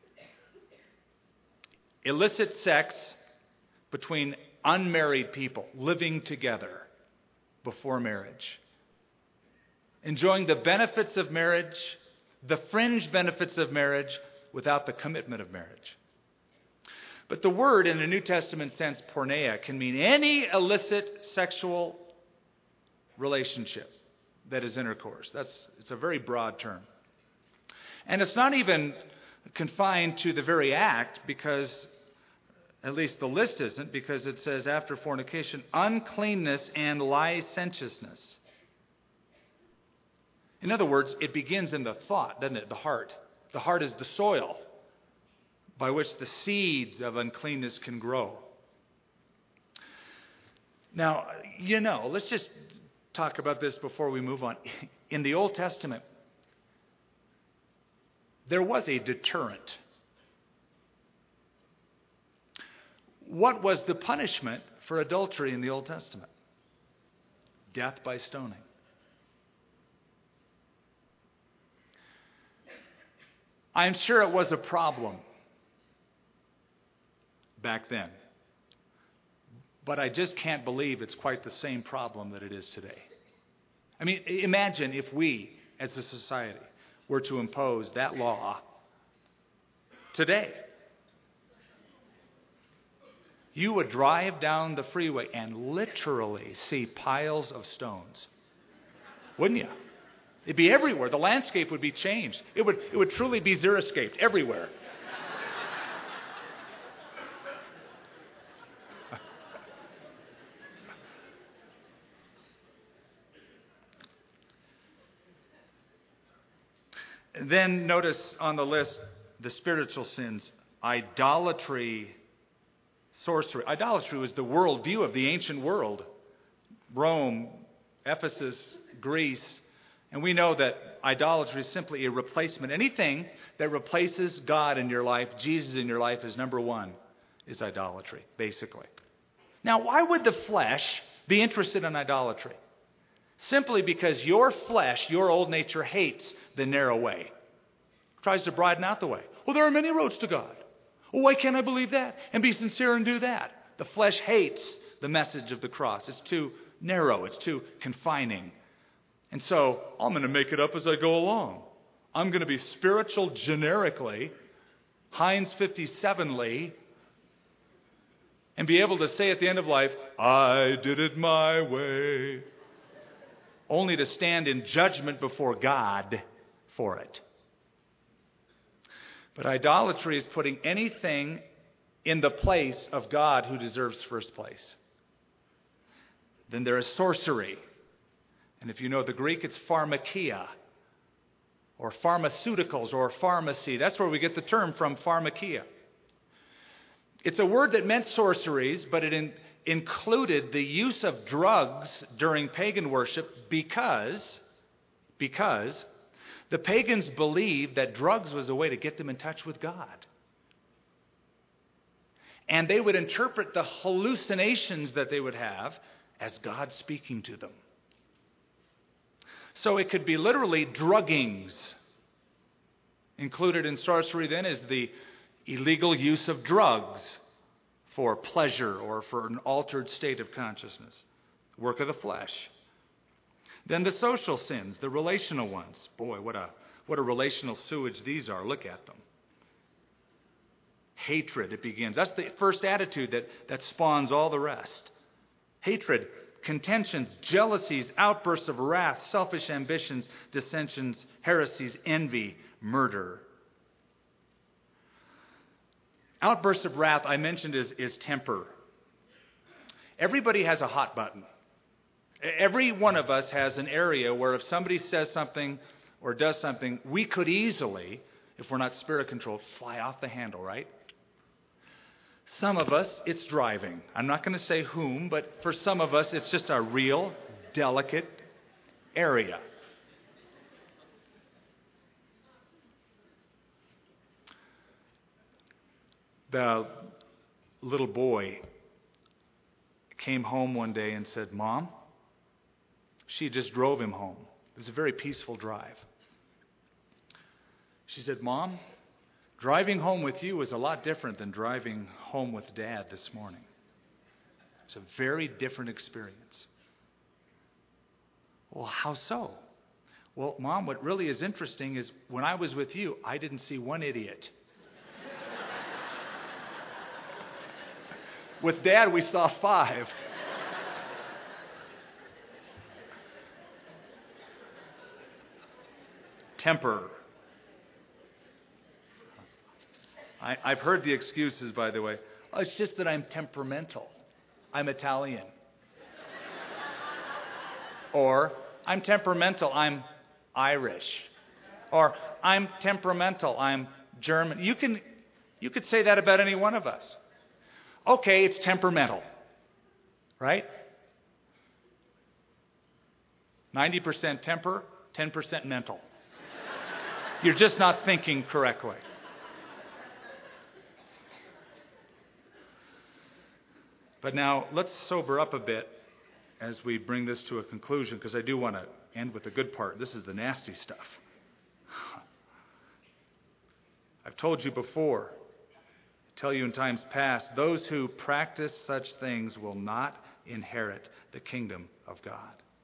Illicit sex between unmarried people living together before marriage. Enjoying the benefits of marriage, the fringe benefits of marriage, without the commitment of marriage. But the word, in a New Testament sense, porneia, can mean any illicit sexual relationship that is intercourse. It's a very broad term. And it's not even confined to the very act, because, at least the list isn't, because it says after fornication, uncleanness and licentiousness. In other words, it begins in the thought, doesn't it? The heart. The heart is the soil by which the seeds of uncleanness can grow. Now, let's just talk about this before we move on. In the Old Testament, there was a deterrent. What was the punishment for adultery in the Old Testament? death by stoning. I'm sure it was a problem back then. But I just can't believe it's quite the same problem that it is today. I mean, imagine if we, as a society, were to impose that law today. You would drive down the freeway and literally see piles of stones. Wouldn't you? It'd be everywhere. The landscape would be changed. It would truly be xeriscaped everywhere. Then notice on the list the spiritual sins: idolatry, sorcery. Idolatry was the worldview of the ancient world. Rome, Ephesus, Greece. And we know that idolatry is simply a replacement. Anything that replaces God in your life, Jesus in your life, is number one, is idolatry, basically. Now, why would the flesh be interested in idolatry? Simply because your flesh, your old nature, hates the narrow way. Tries to broaden out the way. Well, there are many roads to God. Well, why can't I believe that and be sincere and do that? The flesh hates the message of the cross. It's too narrow. It's too confining. And so, I'm going to make it up as I go along. I'm going to be spiritual generically, Heinz 57ly, and be able to say at the end of life, I did it my way. Only to stand in judgment before God for it. But idolatry is putting anything in the place of God who deserves first place. Then there is sorcery. And if you know the Greek, it's pharmakia, or pharmaceuticals, or pharmacy. That's where we get the term from, pharmakia. It's a word that meant sorceries, but it included the use of drugs during pagan worship because the pagans believed that drugs was a way to get them in touch with God. And they would interpret the hallucinations that they would have as God speaking to them. So it could be literally druggings. Included in sorcery then is the illegal use of drugs for pleasure or for an altered state of consciousness. Work of the flesh. Then the social sins, the relational ones. Boy, what a relational sewage these are. Look at them. Hatred, it begins. That's the first attitude that spawns all the rest. Hatred, contentions, jealousies, outbursts of wrath, selfish ambitions, dissensions, heresies, envy, murder. Outbursts of wrath, I mentioned, is temper. Everybody has a hot button. Every one of us has an area where if somebody says something or does something, we could easily, if we're not spirit controlled, fly off the handle, right? Some of us, it's driving. I'm not going to say whom, but for some of us, it's just a real, delicate area. The little boy came home one day and said, Mom, she just drove him home. It was a very peaceful drive. She said, Mom, driving home with you was a lot different than driving home with Dad this morning. It's a very different experience. Well, how so? Well, Mom, what really is interesting is when I was with you, I didn't see one idiot. With Dad, we saw 5. Temper. I've heard the excuses, by the way. Oh, it's just that I'm temperamental. I'm Italian. Or, I'm temperamental. I'm Irish. Or, I'm temperamental. I'm German. You could say that about any one of us. Okay, it's temperamental. Right? 90% temper, 10% mental. You're just not thinking correctly. But now, let's sober up a bit as we bring this to a conclusion, because I do want to end with the good part. This is the nasty stuff. I've told you before, I tell you in times past, those who practice such things will not inherit the kingdom of God.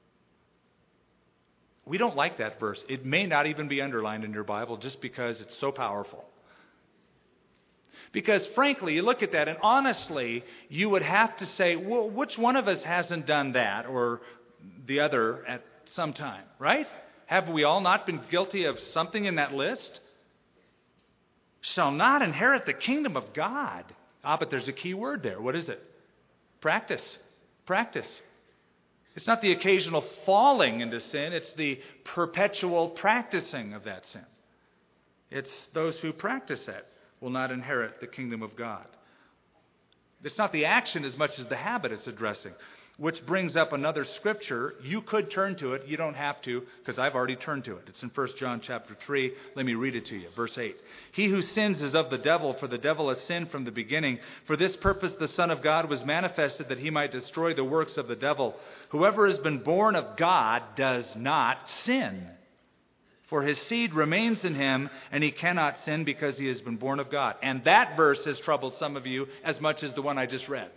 We don't like that verse. It may not even be underlined in your Bible just because it's so powerful. Because frankly, you look at that and honestly, you would have to say, well, which one of us hasn't done that or the other at some time, right? Have we all not been guilty of something in that list? Shall not inherit the kingdom of God. But there's a key word there. What is it? Practice. Practice. It's not the occasional falling into sin. It's the perpetual practicing of that sin. It's those who practice it will not inherit the kingdom of God. It's not the action as much as the habit it's addressing. Which brings up another scripture. You could turn to it. You don't have to, because I've already turned to it. It's in 1 John chapter 3. Let me read it to you. Verse 8. He who sins is of the devil, for the devil has sinned from the beginning. For this purpose the Son of God was manifested, that he might destroy the works of the devil. Whoever has been born of God does not sin. For his seed remains in him, and he cannot sin because he has been born of God. And that verse has troubled some of you as much as the one I just read.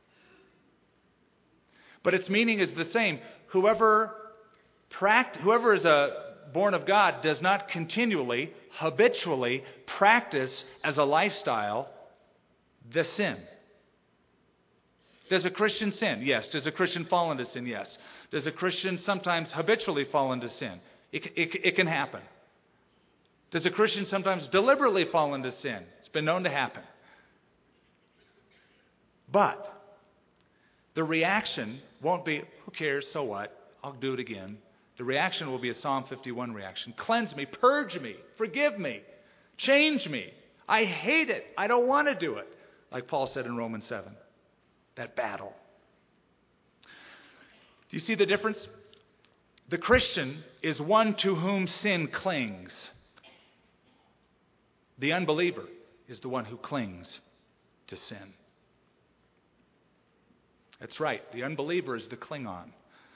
But its meaning is the same. Whoever is born of God does not continually, habitually practice as a lifestyle the sin. Does a Christian sin? Yes. Does a Christian fall into sin? Yes. Does a Christian sometimes habitually fall into sin? It can happen. Does a Christian sometimes deliberately fall into sin? It's been known to happen. But the reaction won't be, who cares, so what? I'll do it again. The reaction will be a Psalm 51 reaction. Cleanse me, purge me, forgive me, change me. I hate it. I don't want to do it. Like Paul said in Romans 7. That battle. Do you see the difference? The Christian is one to whom sin clings. The unbeliever is the one who clings to sin. That's right. The unbeliever is the Klingon.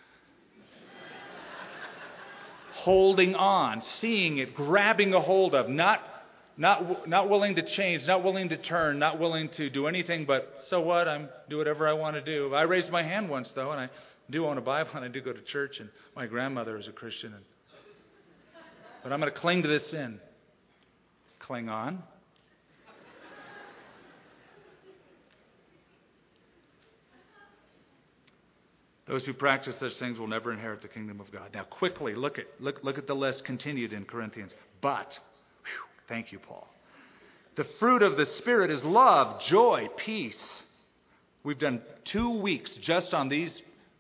Holding on, seeing it, grabbing a hold of, not willing to change, not willing to turn, not willing to do anything but, so what? I do whatever I want to do. I raised my hand once, though, and I do own a Bible, and I do go to church, and my grandmother is a Christian. But I'm going to cling to this sin. Cling on. Those who practice such things will never inherit the kingdom of God. Now, quickly, look at the list continued in Corinthians. But, thank you, Paul. The fruit of the Spirit is love, joy, peace. We've done 2 weeks just on these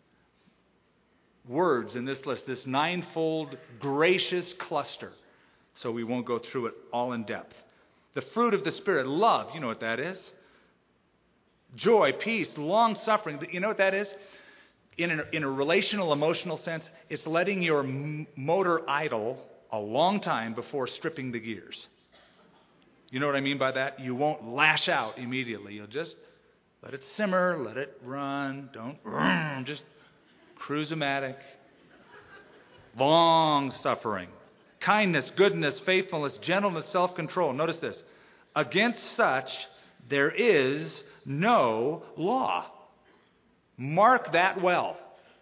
words in this list, this ninefold gracious cluster. So we won't go through it all in depth. The fruit of the Spirit, love, you know what that is. Joy, peace, long suffering, you know what that is? In a relational, emotional sense, it's letting your motor idle a long time before stripping the gears. You know what I mean by that? You won't lash out immediately. You'll just let it simmer, let it run. Don't just cruise-o-matic. Long suffering. Kindness, goodness, faithfulness, gentleness, self-control. Notice this. Against such there is no law. Mark that well.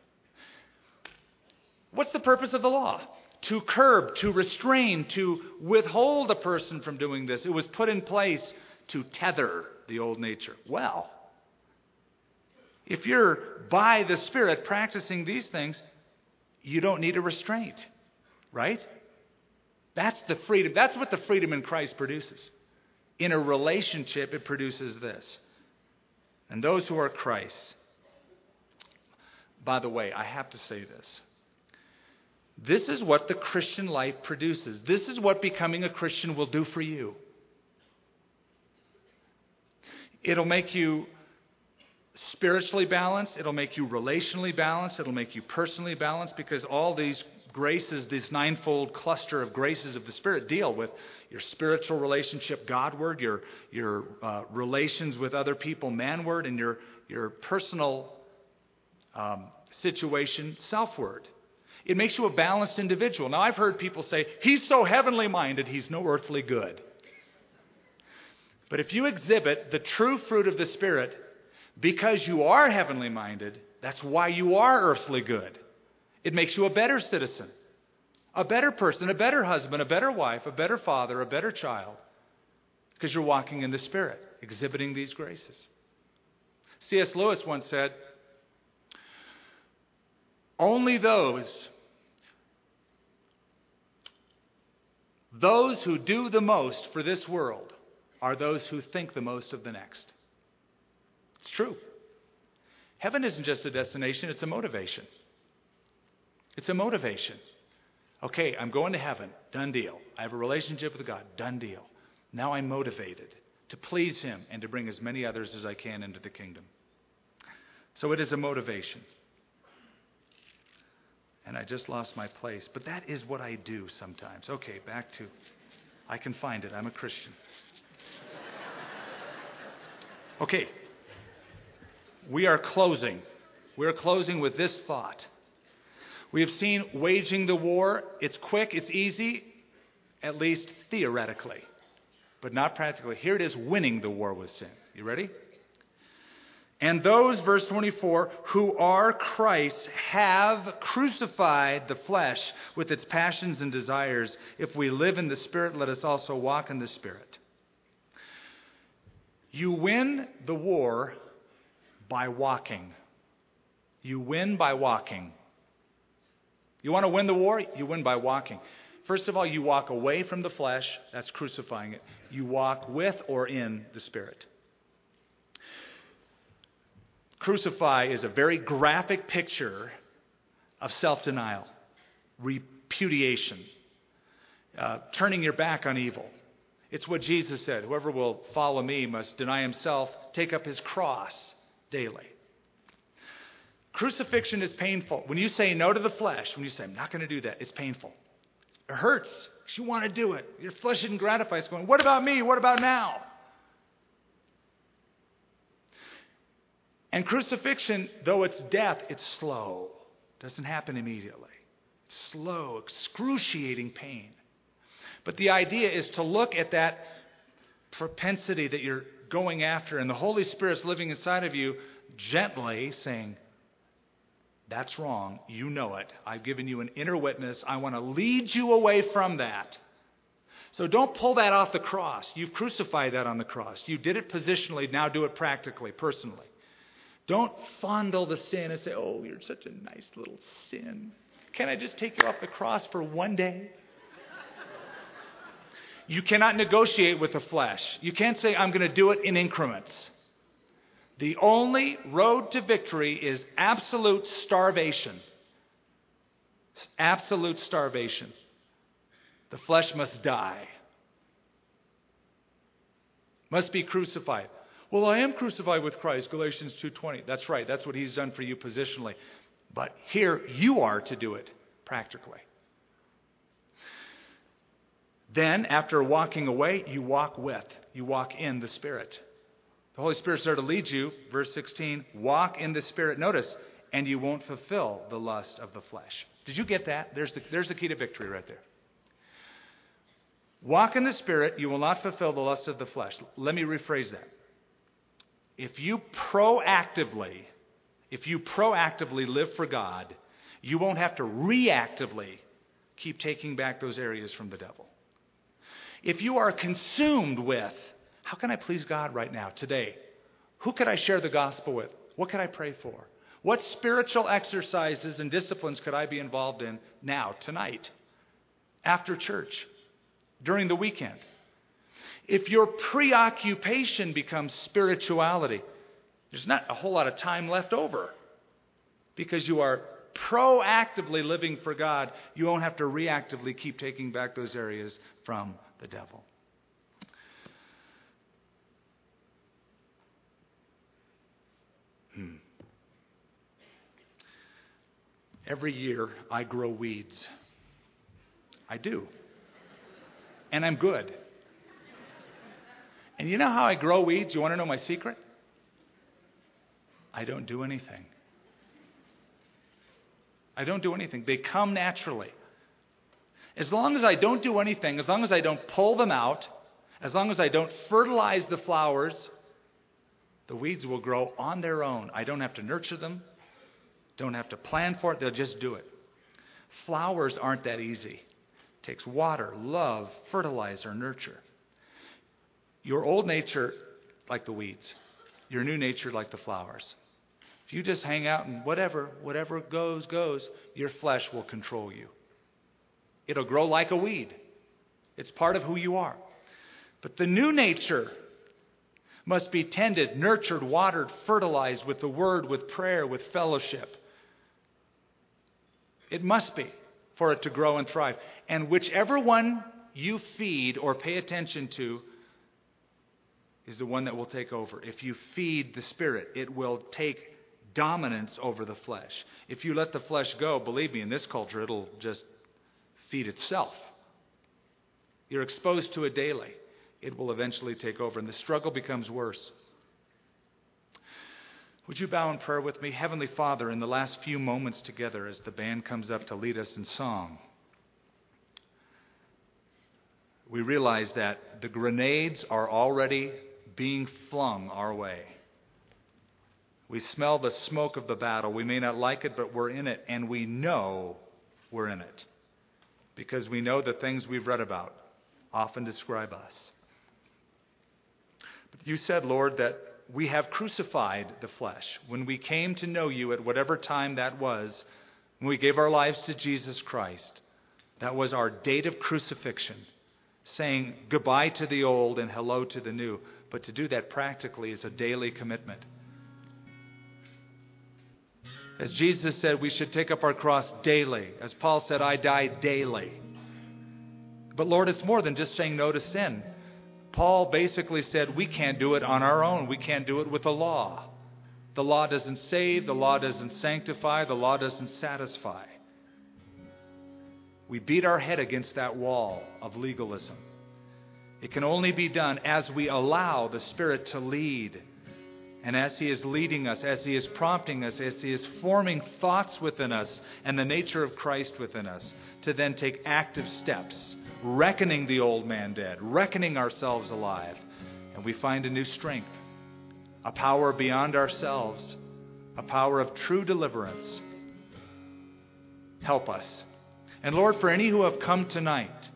What's the purpose of the law? To curb, to restrain, to withhold a person from doing this. It was put in place to tether the old nature. Well, if you're by the Spirit practicing these things, you don't need a restraint, right? That's the freedom. That's what the freedom in Christ produces. In a relationship, it produces this. And those who are Christ's, by the way, I have to say this. This is what the Christian life produces. This is what becoming a Christian will do for you. It'll make you spiritually balanced. It'll make you relationally balanced. It'll make you personally balanced, because all these graces, this ninefold cluster of graces of the Spirit, deal with your spiritual relationship Godward, your relations with other people manward, and your personal situation selfward. It makes you a balanced individual. Now, I've heard people say, he's so heavenly minded, he's no earthly good. But if you exhibit the true fruit of the Spirit, because you are heavenly minded, that's why you are earthly good. It makes you a better citizen, a better person, a better husband, a better wife, a better father, a better child, because you're walking in the Spirit, exhibiting these graces. C.S. Lewis once said, only those who do the most for this world are those who think the most of the next. It's true. Heaven isn't just a destination, it's a motivation. It's a motivation. Okay, I'm going to heaven. Done deal. I have a relationship with God. Done deal. Now I'm motivated to please Him and to bring as many others as I can into the kingdom. So it is a motivation. And I just lost my place. But that is what I do sometimes. Okay, back to, I can find it. I'm a Christian. Okay. We are closing. We're closing with this thought. We have seen waging the war. It's quick, it's easy, at least theoretically, but not practically. Here it is, winning the war with sin. You ready? And those, verse 24, who are Christ have crucified the flesh with its passions and desires. If we live in the Spirit, let us also walk in the Spirit. You win the war by walking. You win by walking. You want to win the war? You win by walking. First of all, you walk away from the flesh. That's crucifying it. You walk with or in the Spirit. Crucify is a very graphic picture of self-denial, repudiation, turning your back on evil. It's what Jesus said. Whoever will follow me must deny himself, take up his cross daily. Crucifixion is painful. When you say no to the flesh, when you say, I'm not going to do that, it's painful. It hurts because you want to do it. Your flesh isn't gratified. It's going, what about me? What about now? And crucifixion, though it's death, it's slow. It doesn't happen immediately. It's slow, excruciating pain. But the idea is to look at that propensity that you're going after, and the Holy Spirit's living inside of you, gently saying, that's wrong. You know it. I've given you an inner witness. I want to lead you away from that. So don't pull that off the cross. You've crucified that on the cross. You did it positionally. Now do it practically, personally. Don't fondle the sin and say, oh, you're such a nice little sin. Can I just take you off the cross for one day? You cannot negotiate with the flesh. You can't say, I'm going to do it in increments. The only road to victory is absolute starvation. Absolute starvation. The flesh must die. Must be crucified. Well, I am crucified with Christ, Galatians 2:20. That's right. That's what he's done for you positionally. But here you are to do it practically. Then, after walking away, you walk with. You walk in the Spirit. The Holy Spirit's there to lead you. Verse 16, walk in the Spirit. Notice, and you won't fulfill the lust of the flesh. Did you get that? There's the key to victory right there. Walk in the Spirit, you will not fulfill the lust of the flesh. Let me rephrase that. If you proactively live for God, you won't have to reactively keep taking back those areas from the devil. If you are consumed with, how can I please God right now, today? Who could I share the gospel with? What could I pray for? What spiritual exercises and disciplines could I be involved in now, tonight, after church, during the weekend? If your preoccupation becomes spirituality, there's not a whole lot of time left over because you are proactively living for God. You won't have to reactively keep taking back those areas from the devil. Every year I grow weeds. I do. And I'm good. And you know how I grow weeds? You want to know my secret? I don't do anything. I don't do anything. They come naturally. As long as I don't do anything, as long as I don't pull them out, as long as I don't fertilize the flowers, the weeds will grow on their own. I don't have to nurture them, don't have to plan for it. They'll just do it. Flowers aren't that easy. It takes water, love, fertilizer, nurture. Your old nature, like the weeds. Your new nature, like the flowers. If you just hang out and whatever goes, your flesh will control you. It'll grow like a weed. It's part of who you are. But the new nature must be tended, nurtured, watered, fertilized with the Word, with prayer, with fellowship. It must be for it to grow and thrive. And whichever one you feed or pay attention to is the one that will take over. If you feed the Spirit, it will take dominance over the flesh. If you let the flesh go, believe me, in this culture, it'll just feed itself. You're exposed to it daily. It will eventually take over, and the struggle becomes worse. Would you bow in prayer with me? Heavenly Father, in the last few moments together as the band comes up to lead us in song, we realize that the grenades are already being flung our way. We smell the smoke of the battle. We may not like it, but we're in it, and we know we're in it because we know the things we've read about often describe us. But you said, Lord, that we have crucified the flesh. When we came to know you at whatever time that was, when we gave our lives to Jesus Christ, that was our date of crucifixion, saying goodbye to the old and hello to the new. But to do that practically is a daily commitment. As Jesus said, we should take up our cross daily. As Paul said, I die daily. But Lord, it's more than just saying no to sin. Paul basically said we can't do it on our own. We can't do it with the law. The law doesn't save. The law doesn't sanctify. The law doesn't satisfy. We beat our head against that wall of legalism. It can only be done as we allow the Spirit to lead. And as He is leading us, as He is prompting us, as He is forming thoughts within us and the nature of Christ within us, to then take active steps, reckoning the old man dead, reckoning ourselves alive. And we find a new strength, a power beyond ourselves, a power of true deliverance. Help us. And Lord, for any who have come tonight,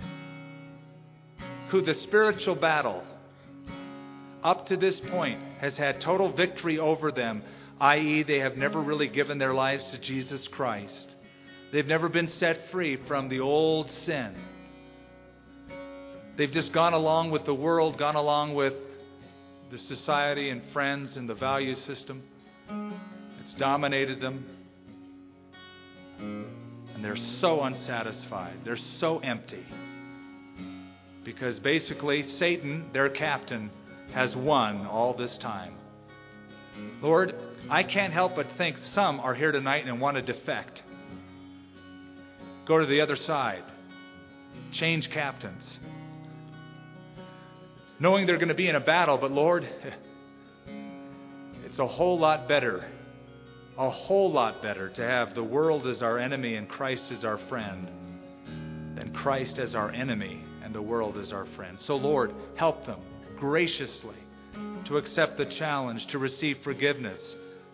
who the spiritual battle up to this point has had total victory over them, i.e. they have never really given their lives to Jesus Christ. They've never been set free from the old sin. They've just gone along with the world, gone along with the society and friends and the value system. It's dominated them. And they're so unsatisfied. They're so empty. Because basically Satan, their captain, has won all this time. Lord, I can't help but think some are here tonight and want to defect. Go to the other side. Change captains. Knowing they're going to be in a battle, but Lord, it's a whole lot better to have the world as our enemy and Christ as our friend than Christ as our enemy and the world as our friend. So Lord, help them graciously to accept the challenge, to receive forgiveness,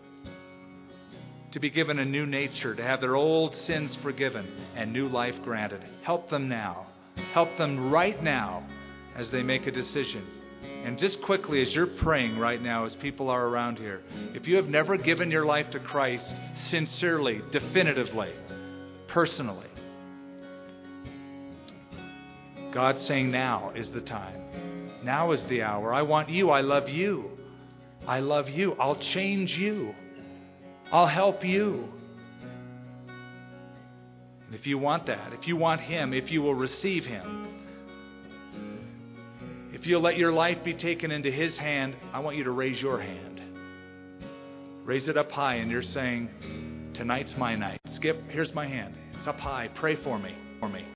to be given a new nature, to have their old sins forgiven and new life granted. Help them now. Help them right now as they make a decision. And just quickly, as you're praying right now, as people are around here, if you have never given your life to Christ sincerely, definitively, personally, God's saying now is the time. Now is the hour. I want you. I love you. I love you. I'll change you. I'll help you. And if you want that, if you want Him, if you will receive Him, if you'll let your life be taken into His hand, I want you to raise your hand. Raise it up high, and you're saying, tonight's my night. Skip, here's my hand. It's up high. Pray for me.